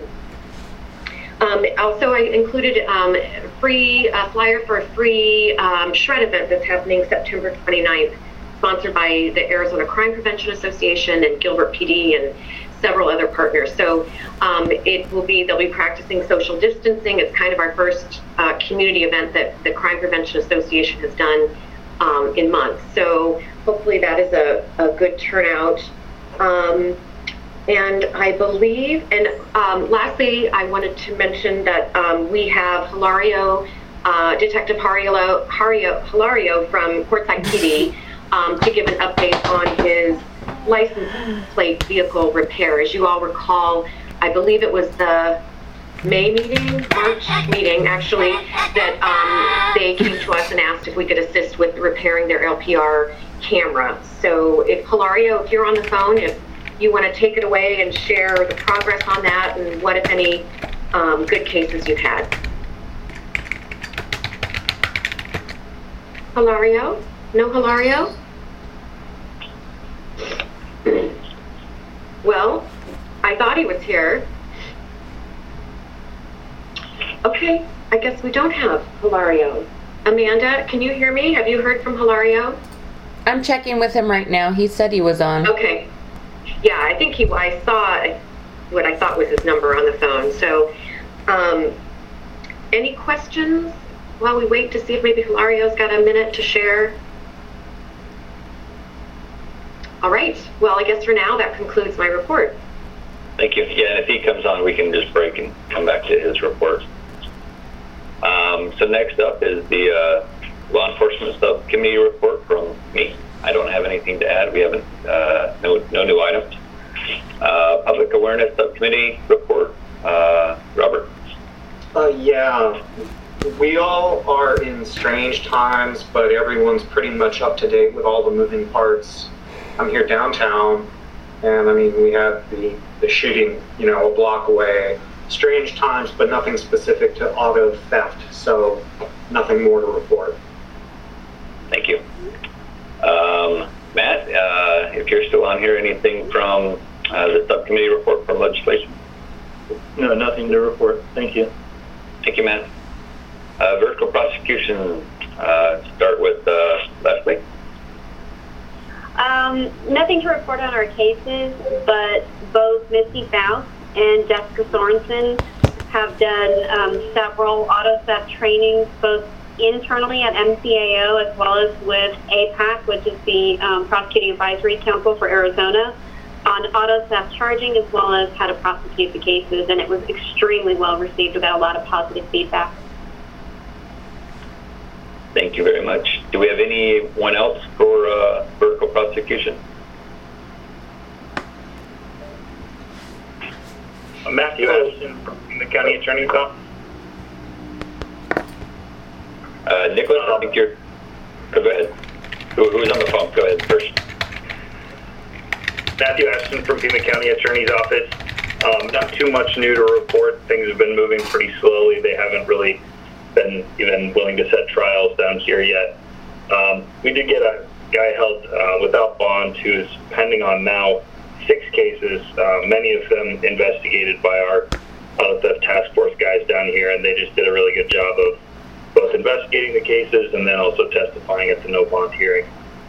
Um, also, I included um, free uh, flyer for a free um, shred event that's happening September twenty-ninth, sponsored by the Arizona Crime Prevention Association and Gilbert P D and several other partners. So um, it will be, they'll be practicing social distancing. It's kind of our first uh, community event that the Crime Prevention Association has done um, in months. So hopefully that is a, a good turnout. Um, and I believe, and um, lastly, I wanted to mention that um, we have Hilario, uh, Detective Hilario, Hilario, Hilario from Quartzsite P D um, to give an update on his license plate vehicle repair. As you all recall, I believe it was the May meeting, March meeting, actually, that um, they came to us and asked if we could assist with repairing their L P R camera. So if Hilario, if you're on the phone, if you want to take it away and share the progress on that and what, if any, um, good cases you've had. Hilario? No Hilario? Well, I thought he was here. Okay, I guess we don't have Hilario. Amanda, can you hear me? Have you heard from Hilario? I'm checking with him right now. He said he was on. Okay. Yeah, I think he, I saw what I thought was his number on the phone. So, um, any questions while we wait to see if maybe Hilario's got a minute to share? All right. Well, I guess for now, that concludes my report. Thank you. Yeah, and if he comes on, we can just break and come back to his report. Um, so next up is the uh, Law Enforcement Subcommittee report from me. I don't have anything to add. We haven't, uh, no, no new items. Uh, Public Awareness Subcommittee report. Uh, Robert? Uh, yeah, we all are in strange times, but everyone's pretty much up to date with all the moving parts. I'm here downtown, and I mean, we had the, the shooting, you know, a block away. Strange times, but nothing specific to auto theft, so nothing more to report. Thank you. Um, Matt, uh, if you're still on here, anything from uh, the subcommittee report from legislation? No, nothing to report. Thank you. Thank you, Matt. Uh, vertical prosecution, uh, start with uh, Leslie. Um, nothing to report on our cases, but both Misty Faust and Jessica Sorensen have done um, several auto theft trainings, both internally at M C A O as well as with A PAC, which is the um, Prosecuting Advisory Council for Arizona, on auto theft charging as well as how to prosecute the cases, and it was extremely well received. We got a lot of positive feedback. Thank you very much. Do we have anyone else for uh, vertical prosecution? Matthew Ashton from the County Attorney's Office. Uh, Nicholas, I think you're... Oh, go ahead. Who, who's on the phone? Go ahead first. Matthew Ashton from Pima County Attorney's Office. Um, not too much new to report. Things have been moving pretty slowly. They haven't really been even willing to set trials down here yet. Um, we did get a guy held uh, without bond who is pending on now six cases, uh, many of them investigated by our auto theft task force guys down here, and they just did a really good job of both investigating the cases and then also testifying at the no bond hearing.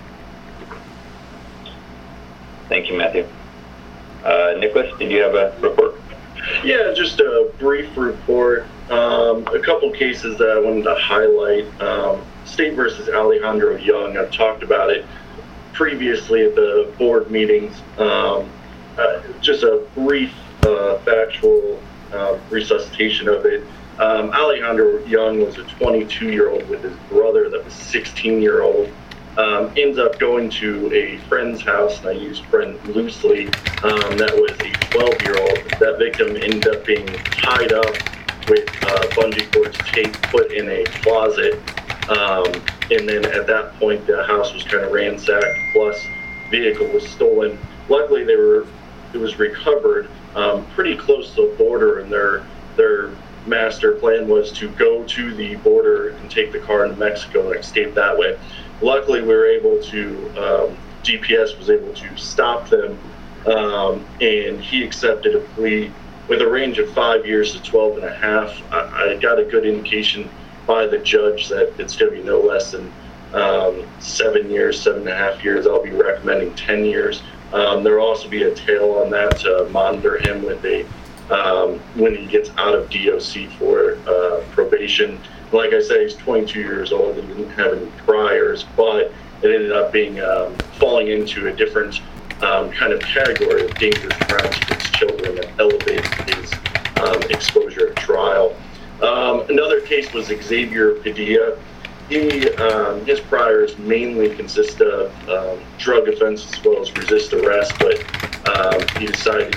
Thank you, Matthew. Uh, Nicholas, did you have a report? Yeah, just a brief report. Um, a couple cases that I wanted to highlight. Um, State versus Alejandro Young. I've talked about it previously at the board meetings. Um, uh, just a brief uh, factual uh, resuscitation of it. Um, Alejandro Young was a twenty-two-year-old with his brother that was sixteen-year-old. Um, ends up going to a friend's house, and I use friend loosely, um, that was a twelve-year-old. That victim ended up being tied up with uh, bungee cords tape put in a closet. Um, and then at that point, the house was kind of ransacked, plus vehicle was stolen. Luckily, they were it was recovered um, pretty close to the border, and their their master plan was to go to the border and take the car into Mexico and escape that way. Luckily, we were able to, um, D P S was able to stop them, um, and he accepted a plea with a range of five years to twelve and a half. I, I got a good indication by the judge that it's going to be no less than um, seven years, seven and a half years. I'll be recommending ten years. Um, there will also be a tail on that to monitor him with a um, when he gets out of D O C for uh, probation. Like I said, he's twenty-two years old and didn't have any priors, but it ended up being um, falling into a different um, kind of category of dangerous crimes against children that elevated his um, exposure at trial. Um, another case was Xavier Padilla. He, um, his priors mainly consist of um, drug offenses as well as resist arrest, but um, he decided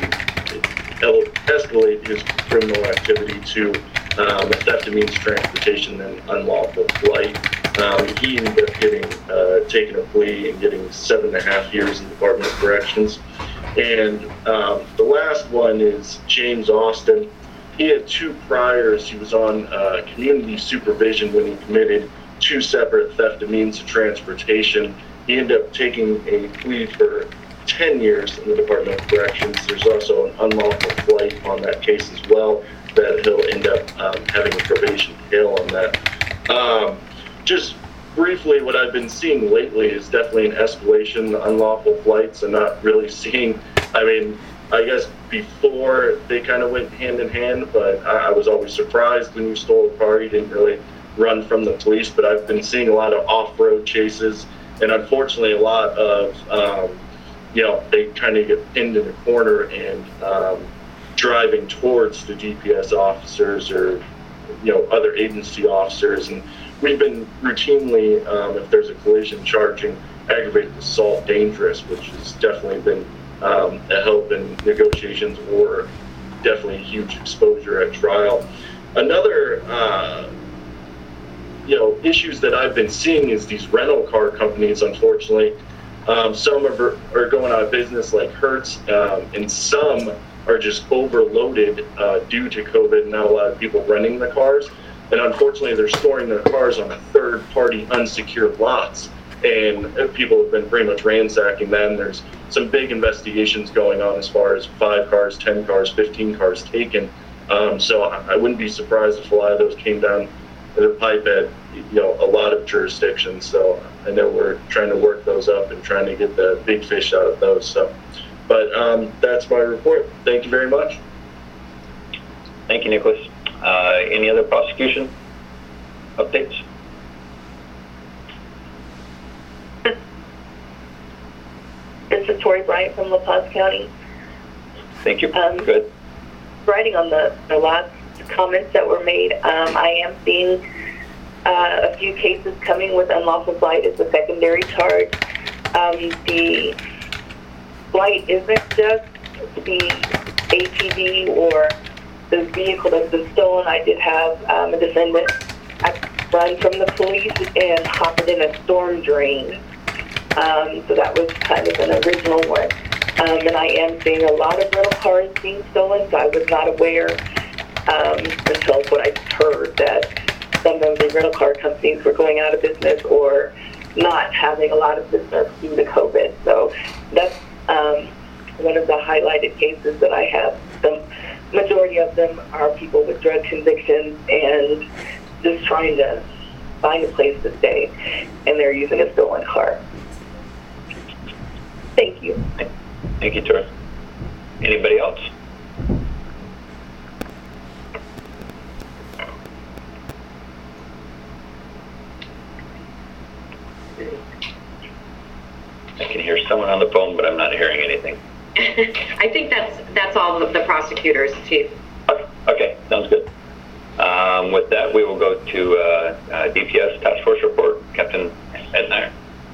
to escalate his criminal activity to um, a theft of means of transportation and unlawful flight. Um, he ended up getting uh, taking a plea and getting seven and a half years in the Department of Corrections. And um, the last one is James Austin. He had two priors. He was on uh, community supervision when he committed two separate theft of means of transportation. He ended up taking a plea for ten years in the Department of Corrections. There's also an unlawful flight on that case as well that he'll end up um, having a probation tail on that. Um, just briefly, what I've been seeing lately is definitely an escalation, the unlawful flights, and not really seeing, I mean, I guess before they kind of went hand in hand, but I, I was always surprised when you stole a car, you didn't really run from the police, but I've been seeing a lot of off-road chases, and unfortunately a lot of, um, you know, they kind of get pinned in a corner and um, driving towards the G P S officers or, you know, other agency officers. And we've been routinely, um, if there's a collision, charging aggravated assault dangerous, which has definitely been um, a help in negotiations or definitely a huge exposure at trial. Another, uh, you know, issues that I've been seeing is these rental car companies, unfortunately. Um, some are, are going out of business like Hertz, um, and some are just overloaded uh, due to COVID and not a lot of people renting the cars. And unfortunately, they're storing their cars on third-party unsecured lots. And people have been pretty much ransacking them. There's some big investigations going on as far as five cars, ten cars, fifteen cars taken. Um, so I wouldn't be surprised if a lot of those came down the pipe at, you know, a lot of jurisdictions. So I know we're trying to work those up and trying to get the big fish out of those. So, but um, that's my report. Thank you very much. Thank you, Nicholas. Uh, any other prosecution updates? This is Tori Bryant from La Paz County. Thank you. Um, Good. Writing on the, the last comments that were made, um, I am seeing uh, a few cases coming with unlawful flight as a secondary charge. Um, the flight isn't just the A T V or the vehicle that's been stolen. I did have um, a defendant run from the police and hopped in a storm drain. Um, so that was kind of an original one. Um, and I am seeing a lot of rental cars being stolen, so I was not aware um, until what I heard that some of the rental car companies were going out of business or not having a lot of business due to COVID. So that's um, one of the highlighted cases that I have. The majority of them are people with drug convictions and just trying to find a place to stay, and they're using a stolen car. Thank you. Thank you, Tori. Anybody else? I can hear someone on the phone, but I'm not hearing anything. I think that's that's all of the prosecutors, Chief. Okay, sounds good. Um, with that, we will go to uh, uh, D P S Task Force report. Captain Ednayer.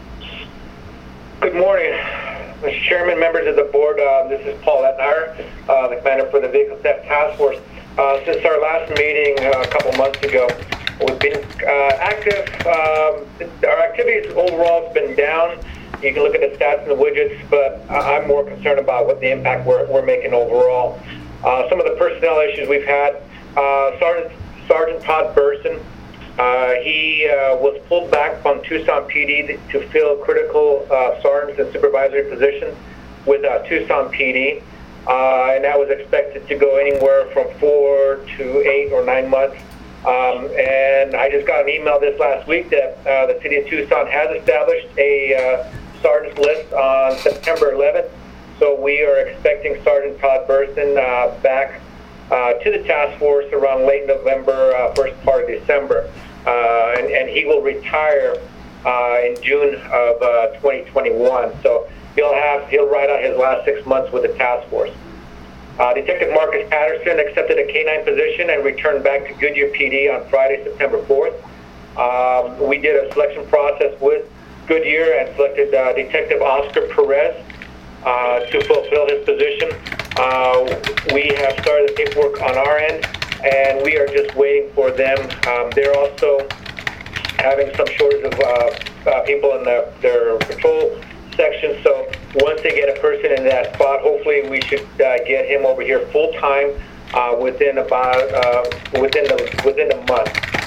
Good morning, Mister Chairman, members of the board. Uh, this is Paul Ednayer, uh, the commander for the Vehicle Theft Task Force. Uh, since our last meeting uh, a couple months ago, we've been uh, active. Um, our activities overall have been down. You can look at the stats and the widgets, but I'm more concerned about what the impact we're, we're making overall. Uh, some of the personnel issues we've had, uh, Sergeant, Sergeant Todd Burson, uh, he uh, was pulled back from Tucson P D to fill critical uh, sergeant and supervisory positions with uh, Tucson P D, uh, and that was expected to go anywhere from four to eight or nine months. Um, and I just got an email this last week that uh, the city of Tucson has established a uh, sergeant's list on September eleventh. So we are expecting Sergeant Todd Burson uh, back uh, to the task force around late November, uh, first part of December. Uh, and, and he will retire uh, in June of uh, twenty twenty-one. So he'll have he'll ride out his last six months with the task force. Uh, Detective Marcus Patterson accepted a K nine position and returned back to Goodyear P D on Friday, September fourth. Um, we did a selection process with Goodyear and selected uh, Detective Oscar Perez uh, to fulfill his position. Uh, we have started the paperwork on our end, and we are just waiting for them. Um, they're also having some shortage of uh, uh, people in the, their patrol section. So once they get a person in that spot, hopefully we should uh, get him over here full time uh, within about uh, within the within a month.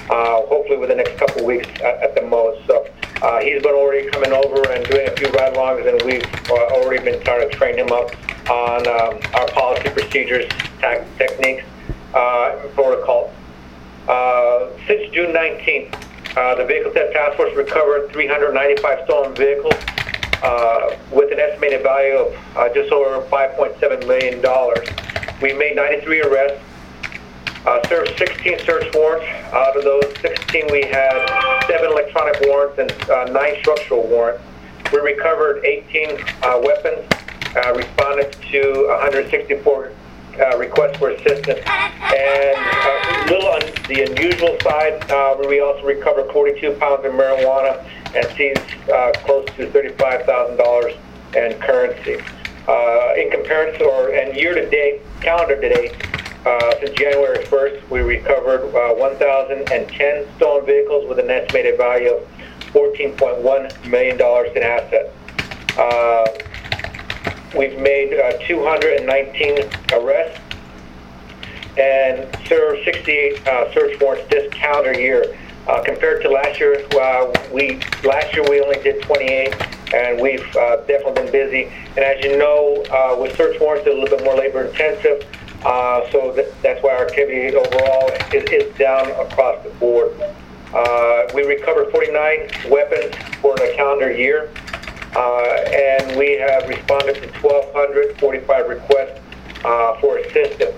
uh, hopefully within the next couple of weeks at, at the most. So uh, he's been already coming over and doing a few ride-alongs, and we've uh, already been trying to train him up on um, our policy, procedures, tac- techniques, uh, and protocols. Uh, since June nineteenth, uh, the Vehicle Theft Task Force recovered three hundred ninety-five stolen vehicles uh, with an estimated value of uh, just over five point seven million dollars. We made ninety-three arrests, uh, served sixteen search warrants. Out of those sixteen, we had seven electronic warrants and uh, nine structural warrants. We recovered eighteen uh, weapons, uh, responded to one hundred sixty-four uh, requests for assistance, and uh, a little on the unusual side, uh, we also recovered forty-two pounds of marijuana and seized uh, close to thirty-five thousand dollars in currency. Uh, in comparison, or and year-to-date, calendar-to-date, uh, since January first, we recovered uh, one thousand ten stolen vehicles with an estimated value of fourteen point one million dollars in assets. Uh, we've made uh, two hundred nineteen arrests and served sixty-eight uh, search warrants this calendar year. Uh, compared to last year, uh, we last year we only did twenty-eight, and we've uh, definitely been busy. And as you know, uh, with search warrants, they're a little bit more labor intensive, uh, so th- that's why our activity overall is, is down across the board. Uh, we recovered forty-nine weapons for the calendar year, uh, and we have responded to one thousand two hundred forty-five requests uh, for assistance.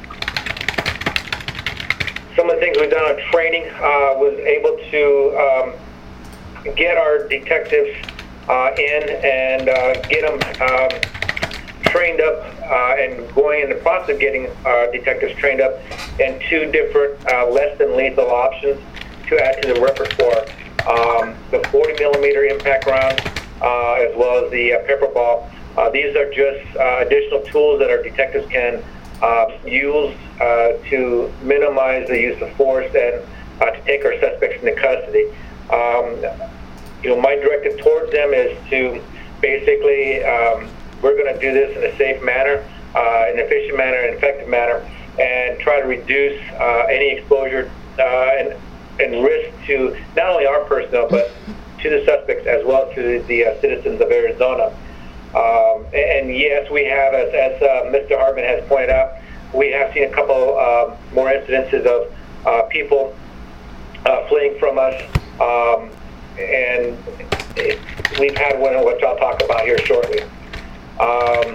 Some of the things we've done on training uh, was able to um, get our detectives uh, in and uh, get them um, trained up uh, and going in the process of getting our detectives trained up in two different uh, less than lethal options to add to the repertoire. Um, the forty millimeter impact round uh, as well as the uh, pepper ball. Uh, these are just uh, additional tools that our detectives can uh, use uh, to minimize the use of force and uh, to take our suspects into custody. Um, you know, my directive towards them is to basically, um, we're going to do this in a safe manner, uh, an efficient manner, an effective manner, and try to reduce uh, any exposure uh, and, and risk to not only our personnel, but to the suspects as well as to the uh, citizens of Arizona. Um, and, and yes, we have, as, as uh, Mister Hartman has pointed out, we have seen a couple uh, more incidences of uh, people uh, fleeing from us, um, and it, we've had one which I'll talk about here shortly. Um,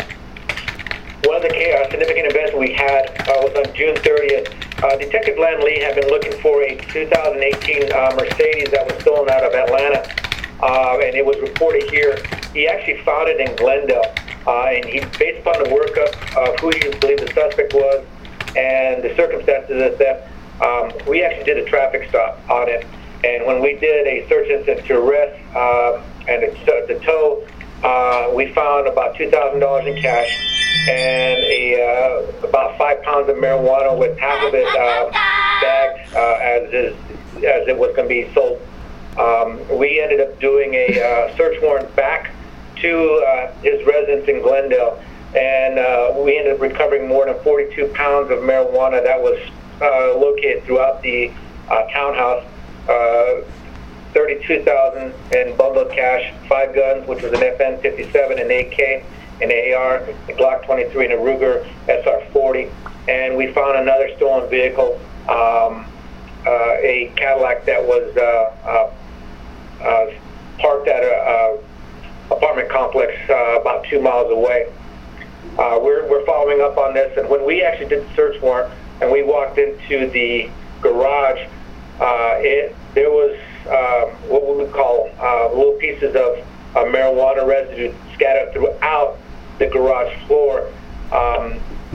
one of the uh, significant events we had uh, was on June thirtieth. Uh, Detective Glenn Lee had been looking for a two thousand eighteen uh, Mercedes that was stolen out of Atlanta, uh, and it was reported here. He actually found it in Glendale, uh, and he, based upon the workup of who he believed the suspect was and the circumstances of that, um, we actually did a traffic stop on it. And when we did a search incident to arrest uh, and the tow, uh, we found about two thousand dollars in cash and a uh, about five pounds of marijuana with half of it uh, bagged uh, as is, as it was going to be sold. Um, we ended up doing a uh, search warrant back to uh, his residence in Glendale, and uh, we ended up recovering more than forty-two pounds of marijuana that was uh, located throughout the uh, townhouse, uh, thirty-two thousand dollars in bundled cash, five guns, which was an F N fifty-seven, an A K, an A R, a Glock twenty-three, and a Ruger S R forty, and we found another stolen vehicle, um, uh, a Cadillac that was uh, uh, uh, parked at a, a apartment complex uh, about two miles away. Uh, we're, we're following up on this, and when we actually did the search warrant and we walked into the garage, uh, it, there was uh, what we would call uh, little pieces of uh, marijuana residue scattered throughout the garage floor, um,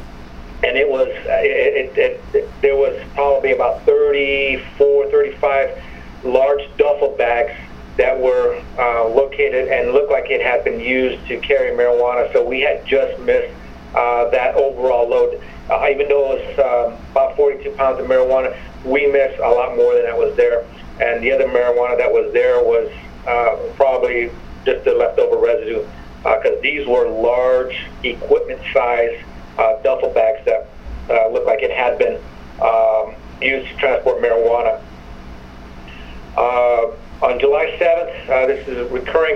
and it was it, it, it, there was probably about thirty-four, thirty-five large duffel bags that were uh, located and looked like it had been used to carry marijuana. So we had just missed uh, that overall load. Uh, even though it was um, about forty-two pounds of marijuana, we missed a lot more than that was there. And the other marijuana that was there was uh, probably just the leftover residue, because uh, these were large equipment-size uh, duffel bags that uh, looked like it had been um, used to transport marijuana.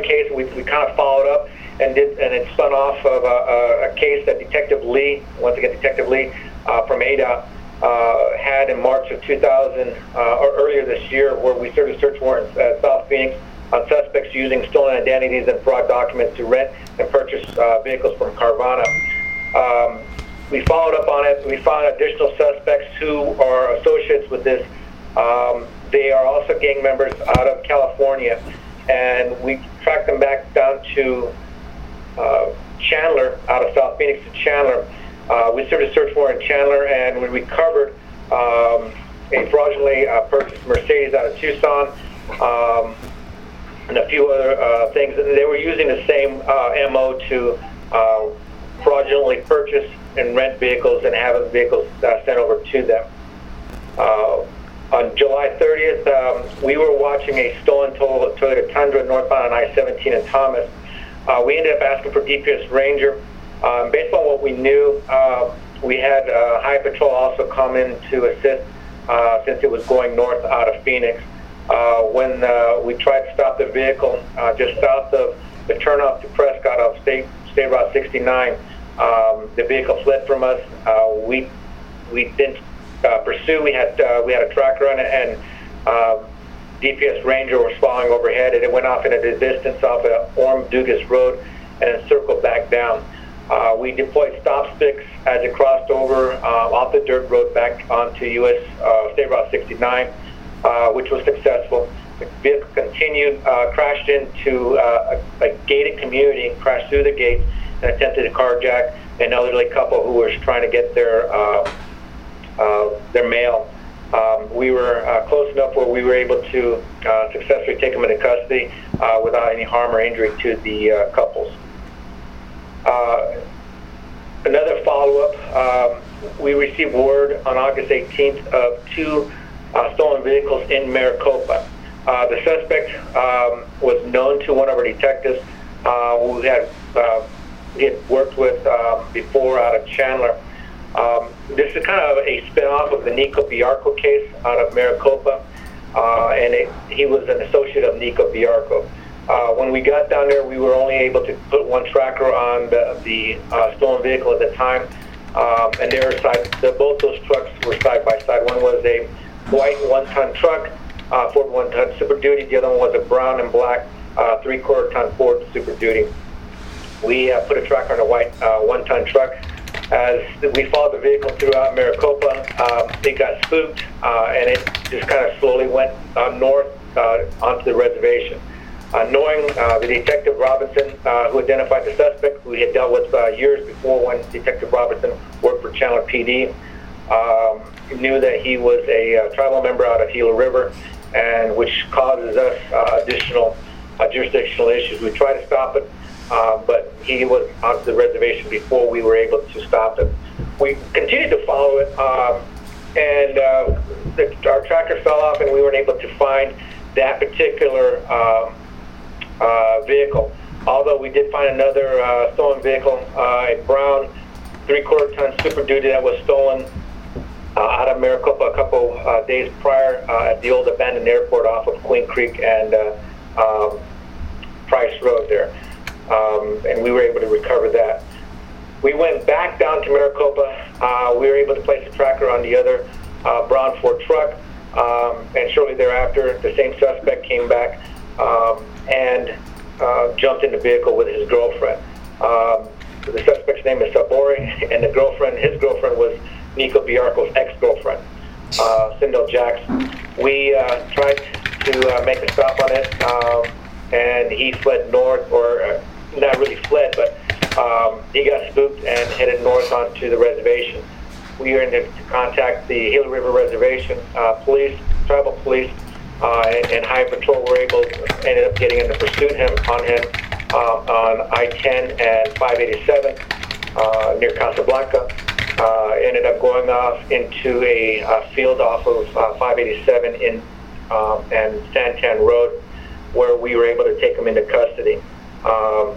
case. We, we kind of followed up and did, and it spun off of a, a, a case that Detective Lee, once again Detective Lee uh, from A D O T, uh, had in March of two thousand uh, or earlier this year, where we served a search warrant at South Phoenix on suspects using stolen identities and fraud documents to rent and purchase uh, vehicles from Carvana. Um, we followed up on it. We found additional suspects who are associates with this. Um, they are also gang members out of California, and we tracked them back down to uh, Chandler, out of South Phoenix to Chandler. Uh, we served a search warrant in Chandler, and we recovered um, a fraudulently uh, purchased Mercedes out of Tucson, um, and a few other uh, things. And they were using the same uh, M O to uh, fraudulently purchase and rent vehicles and have the vehicles uh, sent over to them. Uh, on July thirtieth, um, we were watching a stolen Toyota Tundra northbound on I seventeen in Thomas. Uh, we ended up asking for D P S Ranger. Um, based on what we knew, uh, we had uh, High Patrol also come in to assist uh, since it was going north out of Phoenix. Uh, when uh, we tried to stop the vehicle uh, just south of the turnoff to Prescott off State, State Route sixty-nine, um, the vehicle fled from us. Uh, we we didn't uh, pursue. We had uh, we had a tracker on it, and uh, D P S Ranger was following overhead, and it went off in a distance off of Orm Dugas Road and then circled back down. Uh, we deployed stop sticks as it crossed over uh, off the dirt road back onto U S uh, State Route sixty-nine, uh, which was successful. The vehicle continued, uh, crashed into uh, a, a gated community, crashed through the gate, and attempted to carjack an elderly couple who was trying to get their uh, uh, their mail. Um, we were uh, close enough where we were able to uh, successfully take them into custody uh, without any harm or injury to the uh, couples. Uh, another follow-up, um, we received word on August eighteenth of two uh, stolen vehicles in Maricopa. Uh, the suspect um, was known to one of our detectives uh, who had, uh, he had worked with um, before out of Chandler. Um, this is kind of a spin-off of the Nico Biarco case out of Maricopa, uh, and it, he was an associate of Nico Biarco. Uh, when we got down there, we were only able to put one tracker on the, the uh, stolen vehicle at the time, um, and they were side, the, both those trucks were side by side. One was a white one-ton truck, uh, Ford one-ton Super Duty. The other one was a brown and black uh, three-quarter ton Ford Super Duty. We uh, put a tracker on a white uh, one-ton truck. As we followed the vehicle throughout Maricopa, um, it got spooked, uh, and it just kind of slowly went uh, north uh, onto the reservation. Uh, knowing uh, the Detective Robinson, uh, who identified the suspect, who we had dealt with uh, years before when Detective Robinson worked for Chandler P D, um, knew that he was a uh, tribal member out of Gila River, and which causes us uh, additional uh, jurisdictional issues. We tried to stop it, uh, but he was onto the reservation before we were able to stop it. We continued to follow it, um, and uh, the, our tracker fell off, and we weren't able to find that particular um, Uh, vehicle. Although we did find another uh, stolen vehicle, uh, a brown three-quarter ton Super Duty that was stolen uh, out of Maricopa a couple uh, days prior uh, at the old abandoned airport off of Queen Creek and uh, um, Price Road there. Um, and we were able to recover that. We went back down to Maricopa. Uh, we were able to place a tracker on the other uh, brown Ford truck. Um, and shortly thereafter, the same suspect came back Um, and uh, jumped in the vehicle with his girlfriend. Um, the suspect's name is Sabori, and the girlfriend, his girlfriend was Nico Biarco's ex-girlfriend, uh, Cindel Jackson. We uh, tried to uh, make a stop on it, um, and he fled north, or uh, not really fled, but um, he got spooked and headed north onto the reservation. We were in to contact the Gila River Reservation uh, police, tribal police, Uh, and, and High Patrol were able, ended up getting in to pursue him on him um, on I ten and five eighty-seven uh, near Casablanca. Uh, ended up going off into a, a field off of uh, five eighty-seven in um, and Santan Road, where we were able to take him into custody. Um,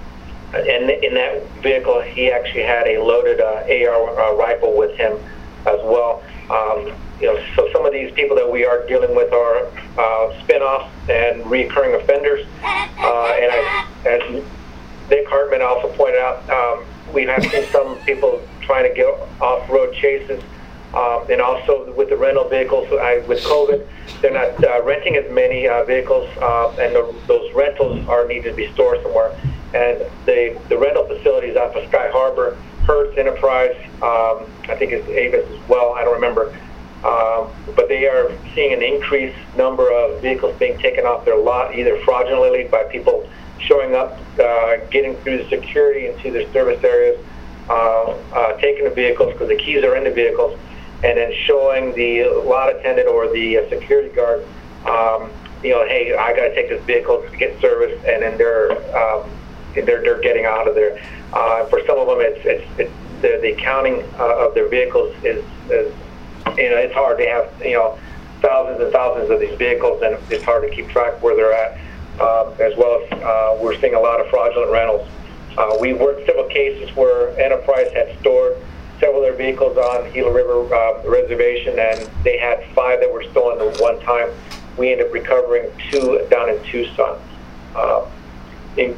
and in that vehicle, he actually had a loaded uh, A R uh, rifle with him as well. Um, You know, so some of these people that we are dealing with are uh, spin-offs and recurring offenders. Uh, and I, as Nick Hartman also pointed out, um, we have seen some people trying to get off-road chases. Um, and also with the rental vehicles, I, with COVID, they're not uh, renting as many uh, vehicles, uh, and the, those rentals are needed to be stored somewhere. And the, the rental facilities out of Sky Harbor, Hertz Enterprise, um, I think it's Avis as well, I don't remember. Um, but they are seeing an increased number of vehicles being taken off their lot, either fraudulently by people showing up, uh, getting through the security into their service areas, uh, uh, taking the vehicles because the keys are in the vehicles, and then showing the lot attendant or the uh, security guard, um, you know, hey, I got to take this vehicle to get service, and then they're um, they're they're getting out of there. Uh, for some of them, it's it's, it's the, the accounting uh, of their vehicles is, is you know it's hard. They have you know thousands and thousands of these vehicles, and it's hard to keep track where they're at. Um, as well as uh, we're seeing a lot of fraudulent rentals. Uh, we worked several cases where Enterprise had stored several of their vehicles on Gila River uh, Reservation, and they had five that were stolen at one time. We ended up recovering two down in Tucson. Uh, in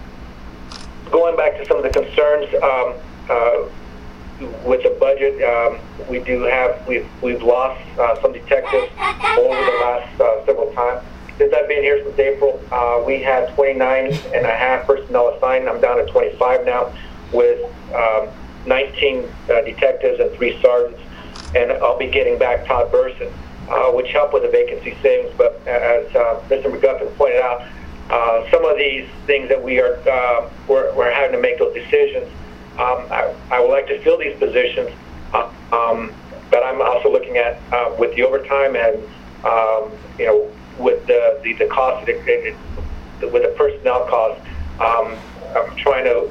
going back to some of the concerns um, uh, with the budget, um, we do have we've we've lost uh, some detectives over the last uh, several times. Since I've been here since April, uh, we had twenty-nine and a half personnel assigned. I'm down to twenty-five now, with um, nineteen uh, detectives and three sergeants. And I'll be getting back Todd Burson, uh, which helped with the vacancy savings. But as uh, Mister McGuffin pointed out, uh, some of these things that we are uh, we're, we're having to make those decisions. Um, I, I would like to fill these positions, uh, um, but I'm also looking at uh, with the overtime and um, you know. with the, the, the cost, it, it, it, with the personnel cost, um, I'm trying to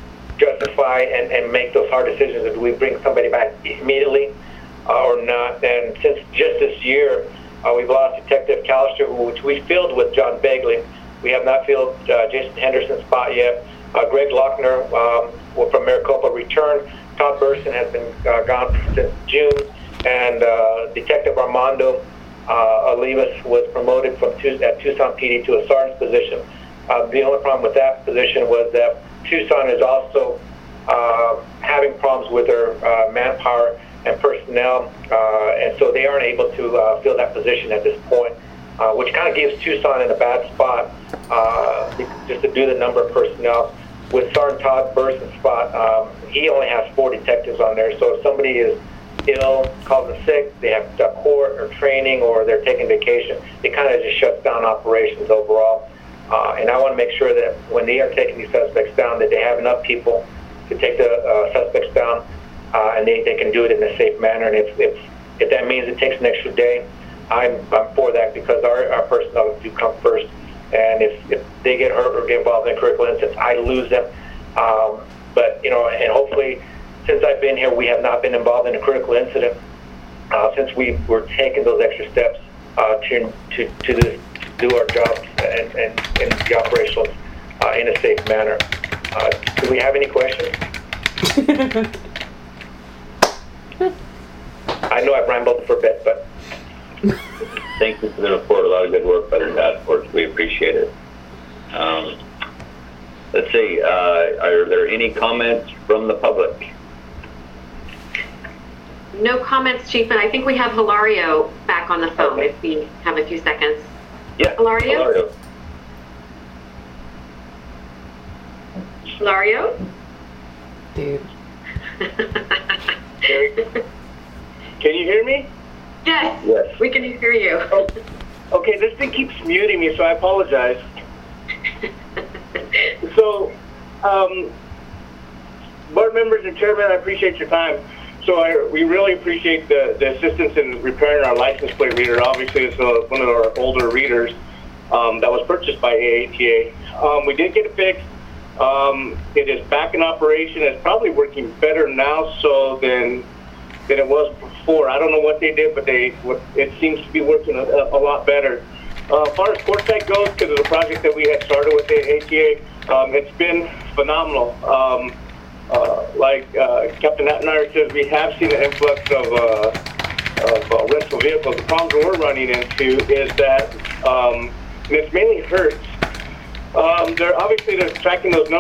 justify and, and make those hard decisions. Do we bring somebody back immediately uh, or not? And since just this year, uh, we've lost Detective Callister, which we filled with John Begley. We have not filled uh, Jason Henderson's spot yet. Uh, Greg Lochner um, from Maricopa returned. Todd Burson has been uh, gone since June. And uh, Detective Armando Uh, Olivas was promoted from Tucson, at Tucson P D to a sergeant's position. Uh, the only problem with that position was that Tucson is also uh, having problems with their uh, manpower and personnel, uh, and so they aren't able to uh, fill that position at this point, uh, which kind of gives Tucson in a bad spot uh, just to do the number of personnel. With Sergeant Todd Burson's spot, um, he only has four detectives on there, so if somebody is ill, calls in sick, they have uh, court or training, or they're taking vacation, it kind of just shuts down operations overall. Uh, and I want to make sure that when they are taking these suspects down, that they have enough people to take the uh, suspects down, uh, and they, they can do it in a safe manner. And if, if, if that means it takes an extra day, I'm, I'm for that, because our, our personnel do come first. And if, if they get hurt or get involved in a critical incident, I lose them. Um, but, you know, and hopefully, since I've been here, we have not been involved in a critical incident uh, since we were taking those extra steps uh, to, to, to, this, to do our jobs and, and, and the operations uh, in a safe manner. Uh, do we have any questions? I know I've rambled for a bit, but... Thank you for the report. A lot of good work by the task force. We appreciate it. Um, let's see. Uh, are there any comments from the public? No comments, Chief, and I think we have Hilario back on the phone, okay, if we have a few seconds. Yeah, Hilario? Hilario. Hilario? Dude. Can you hear me? Yes, yes, we can hear you. Oh, okay, this thing keeps muting me, so I apologize. So, um, board members and chairman, I appreciate your time. So I, we really appreciate the, the assistance in repairing our license plate reader. Obviously, it's a, one of our older readers um, that was purchased by A A T A. Um, we did get it fixed. Um, it is back in operation. It's probably working better now so than than it was before. I don't know what they did, but they it seems to be working a, a lot better. Uh, as far as CoreSite goes, because of the project that we had started with A A T A, um, it's been phenomenal. Um, Uh, like uh, Captain Attenmeyer says, we have seen an influx of, uh, of uh, rental vehicles. The problem we're running into is that um, and it's mainly Hertz. Um, they're obviously they're tracking those numbers.